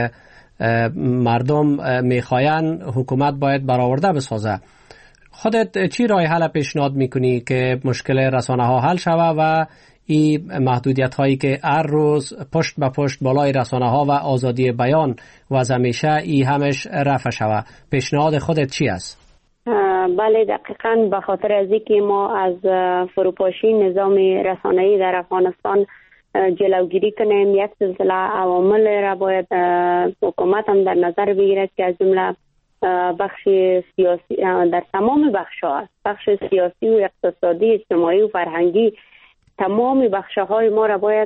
مردم میخواین حکومت باید برآورده بسازه. خودت چی راه حل پیشنهاد میکنی که مشکل رسانه ها حل شوه و این محدودیت هایی که هر روز پشت به پشت بالای رسانه ها و آزادی بیان و از همیشه ای همش رفع شوه؟ پیشنهاد خودت چی است؟ بله دقیقاً به خاطر از اینکه ما از فروپاشی نظام رسانه‌ای در افغانستان جلوگیری کنیم، یک سلسله عوامل را باید حکومت هم در نظر بگیرد که از جمله بخش سیاسی در تمام بخش‌ها است. بخش سیاسی و اقتصادی، اجتماعی و فرهنگی، تمام بخش‌های ما را باید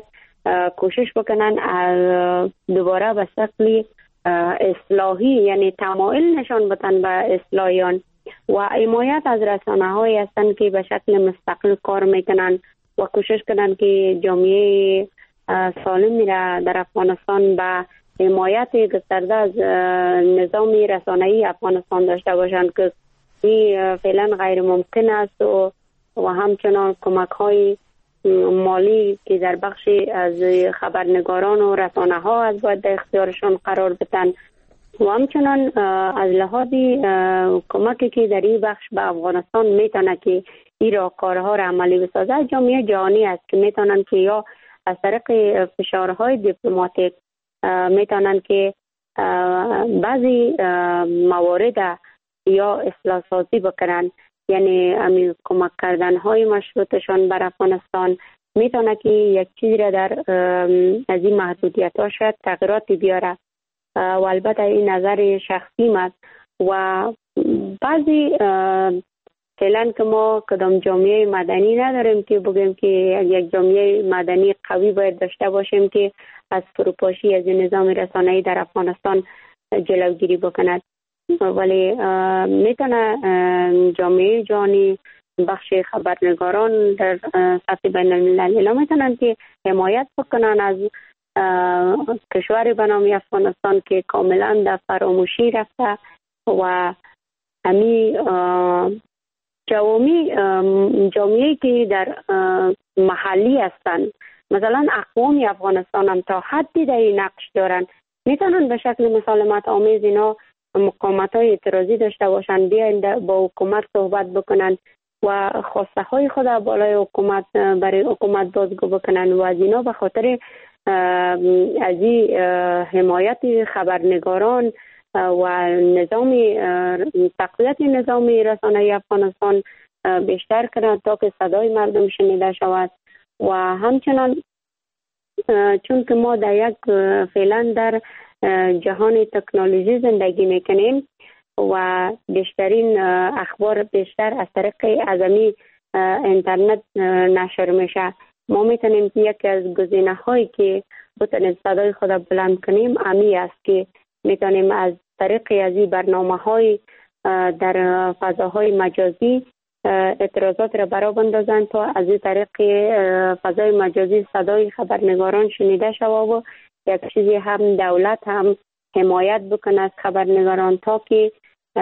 کوشش بکنن دوباره به شکل اصلاحی، یعنی تمایل نشان بدن به اصلاحیان و حمایت از رسانه‌هایی هستند که به شکل مستقل کار میکنن و کوشش کنن که جامعه سالمی را در افغانستان به حمایت گسترده از نظام رسانه‌ای افغانستان داشته باشند که این فعلا غیر ممکن است و همچنان کمک‌های مالی که در بخش از خبرنگاران و رسانه‌ها از باید در اختیارشان قرار بدن و همچنان از لحاظ کمکی که در این بخش به افغانستان میتونه که این راهکارها را عملی بسازه جامعه جهانی است که میتونن که یا از طریق فشارهای دیپلماتیک میتونن که بعضی موارد یا اصلاح سازی بکنن، یعنی امی کمک کردن های مشروطشان بر افغانستان میتونه که یک چیزی را در از این محدودیت ها شاید تغییراتی بیاره و البته این نظر شخصی است و بعضی فعلا که ما کدام جامعه مدنی نداریم که بگیم که یک جامعه مدنی قوی باید داشته باشیم که از فروپاشی از نظام رسانه‌ای در افغانستان جلوگیری بکند، ولی میتونه جامعه جهانی بخش خبرنگاران در سطح بین المللی میتونن که حمایت بکنن از کشور به نام افغانستان که کاملا در فراموشی رفته و همی جامعه که در محلی هستند، مثلا اقوام افغانستان هم تا حدی در این نقش دارن، میتونن به شکل مسالمت آمیز اینا مقاومت های اعتراضی داشته باشن، بیاین با حکومت صحبت بکنن و خواسته های خود بالای حکومت برای حکومت بازگو بکنن و از اینا به خاطر از این حمایت خبرنگاران و تقویت نظام رسانه‌ای افغانستان بیشتر کنند تا که صدای مردم شنیده شود و همچنان چون که ما در یک فعلا در جهان تکنولوژی زندگی میکنیم و بیشترین اخبار بیشتر از طریق اعظمی اینترنت نشر میشه، ما میتونیم که یکی از گزینه هایی که بتونیم صدای خود بلند کنیم امی است که میتونیم از طریق از این برنامه های در فضاهای مجازی اعتراضات را برا بندازن تا از این طریق فضای مجازی صدای خبرنگاران شنیده شود و یک چیزی هم دولت هم حمایت بکنه از خبرنگاران تا که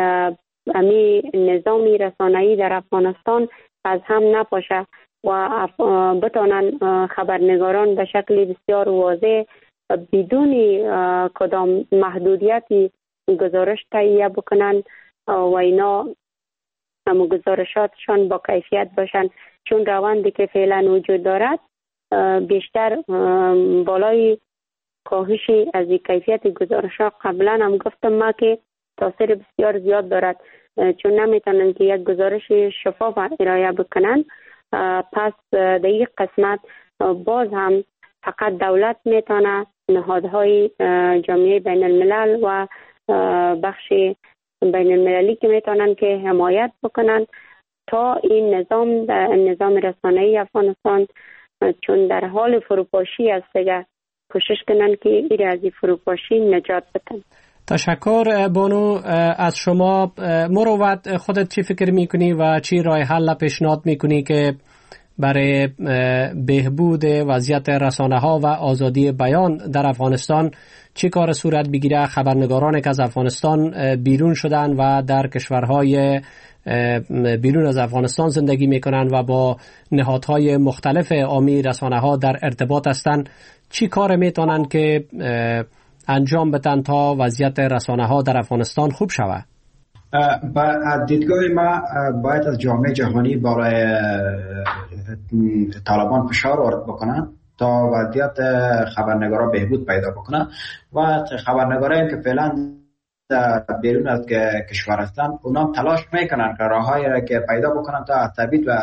امی نظامی رسانه‌ای در افغانستان از هم نپاشه و بتانن خبرنگاران به شکل بسیار واضح بدون کدام محدودیتی گزارش تهیه بکنن و اینا هم گزارشاتشان با کیفیت باشن، چون روندی که فعلا وجود دارد بیشتر بالای کاهشی از کیفیت گزارشات. قبلا هم گفتم ما که تاثیر بسیار زیاد دارد، چون نمیتونن که یک گزارش شفاف ارائه بکنن. پس در این قسمت باز هم فقط دولت میتونه نهادهای جامعه بین الملل و بخش بین المللی که میتونن که حمایت بکنن تا این نظام رسانه‌ای افغانستان چون در حال فروپاشی است دیگه کوشش کنن که این از فروپاشی نجات بدن. تشکر بانو از شما. مروت خودت چی فکر میکنی و چی راه حل پیشنهاد میکنی که برای بهبود وضعیت رسانه‌ها و آزادی بیان در افغانستان چی کار صورت بگیره؟ خبرنگارانی که از افغانستان بیرون شدن و در کشورهای بیرون از افغانستان زندگی میکنن و با نهادهای مختلف عامی رسانه‌ها در ارتباط هستند، چی کار میتونن که انجام بدن تا وضعیت رسانه‌ها در افغانستان خوب شود؟ با دیدگاه ما باید از جامعه جهانی برای طالبان فشار وارد بکنن تا وضعیت خبرنگارا بهبود پیدا بکنن و خبرنگارایی که فعلا بیرون از کشور هستن اونا تلاش میکنن که راههایی را که پیدا بکنن تا ثابت و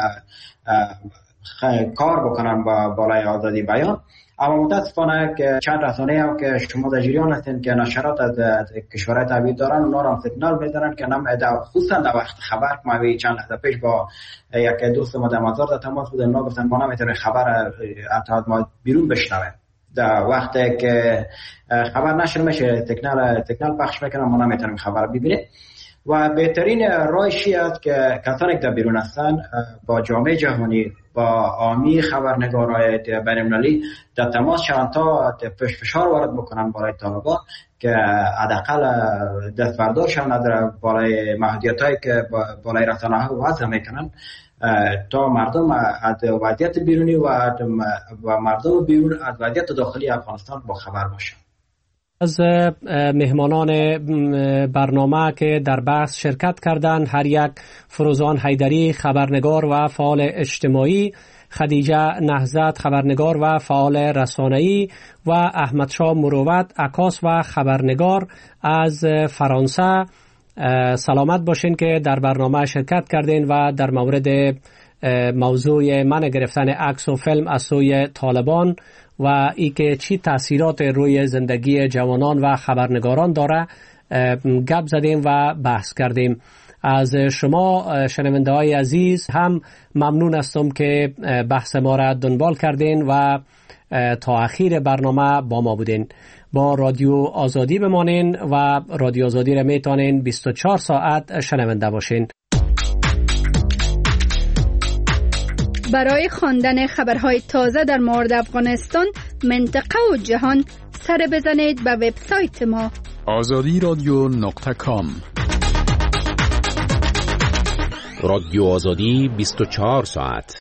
کار بکنن با بالای آزادی بیان. اما متاسفانه که چند رسانه هم که شما در جریان هستین که نشرات از کشورهای تبعید دارن اونا را سیگنال میزنن که خصوصا در وقت خبر ما چند لحظه پیش با یک دوست ما در مزار در تماس بودیم، اونا گفتن ما نمیتونیم خبر اتحاد ما بیرون بشنویم در وقتی که خبر نشر میشه تکنال پخش میکنن ما نمیتونیم خبر ببینیم و بهترین راهی است که کسانی که در بیرون هستن با جامعه جهانی با عامی خبرنگارای بین‌المللی در تماس شوند تا فشار وارد بکنن بالای طالبان که حداقل دست بردار شوند از بالای محدودیتایی که بالای رسانه‌ها وضع میکنن تا مردم از وضعیت بیرونی و مردم بیرون از وضعیت داخلی افغانستان با خبر باشند. از مهمانان برنامه که در بحث شرکت کردند هر یک فروزان حیدری خبرنگار و فعال اجتماعی، خدیجه نهضت خبرنگار و فعال رسانه‌ای و احمدشاه مروت عکاس و خبرنگار از فرانسه. سلامت باشین که در برنامه شرکت کردین و در مورد موضوع منع گرفتن عکس و فیلم از سوی طالبان و ای که چی تاثیرات روی زندگی جوانان و خبرنگاران داره گپ زدیم و بحث کردیم. از شما شنونده های عزیز هم ممنون هستم که بحث ما را دنبال کردین و تا اخیر برنامه با ما بودین. با رادیو آزادی بمانین و رادیو آزادی را میتونین 24 ساعت شنونده باشین. برای خواندن خبرهای تازه در مورد افغانستان، منطقه و جهان سر بزنید به وبسایت ما azadiradyo.com. رادیو آزادی 24 ساعت.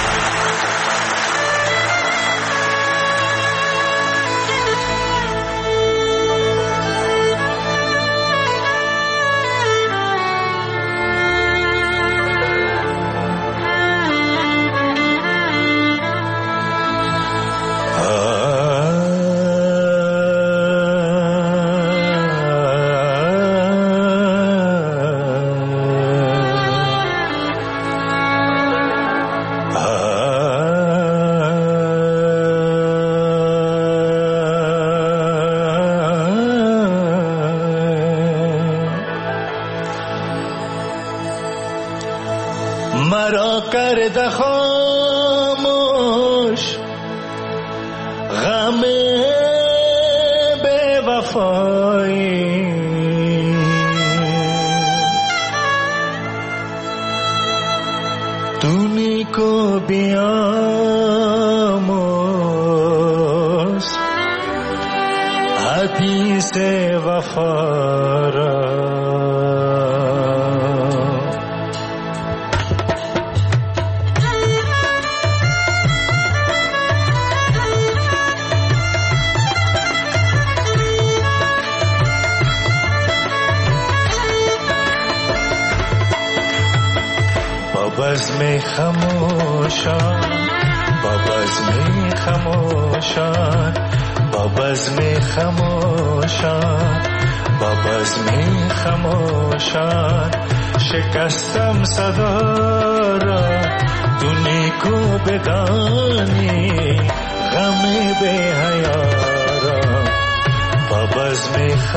شکستم صدا را تو نیکو بدانی غم به حیا را با بزم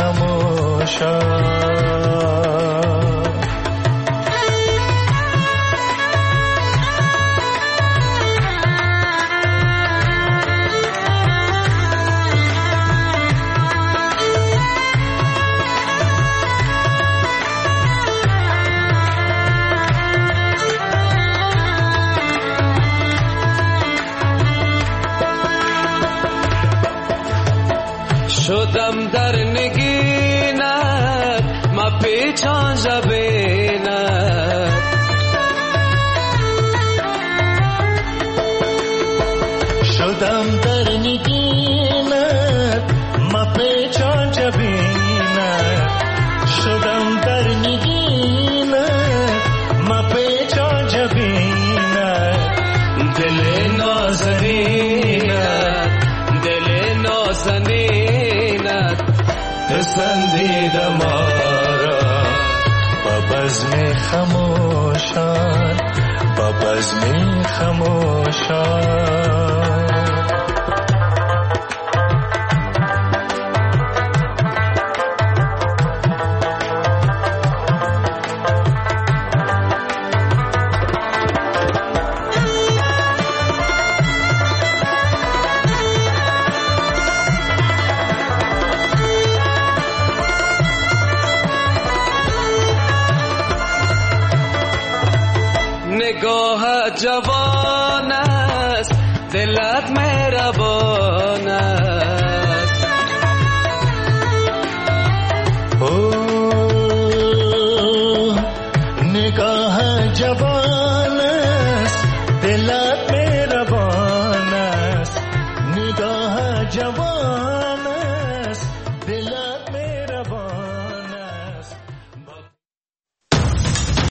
خموشان شدم در نگینت ما پیچان جبینت شدم در نگینت ما پیچان جبینت شدم در نگینت ما پیچان جبینت دل نازنینت دل نازنینت پسندیدم آرا با بزم خموشان با بزم خموشان نگاه جوان است دلت مهربان است نگاه جوان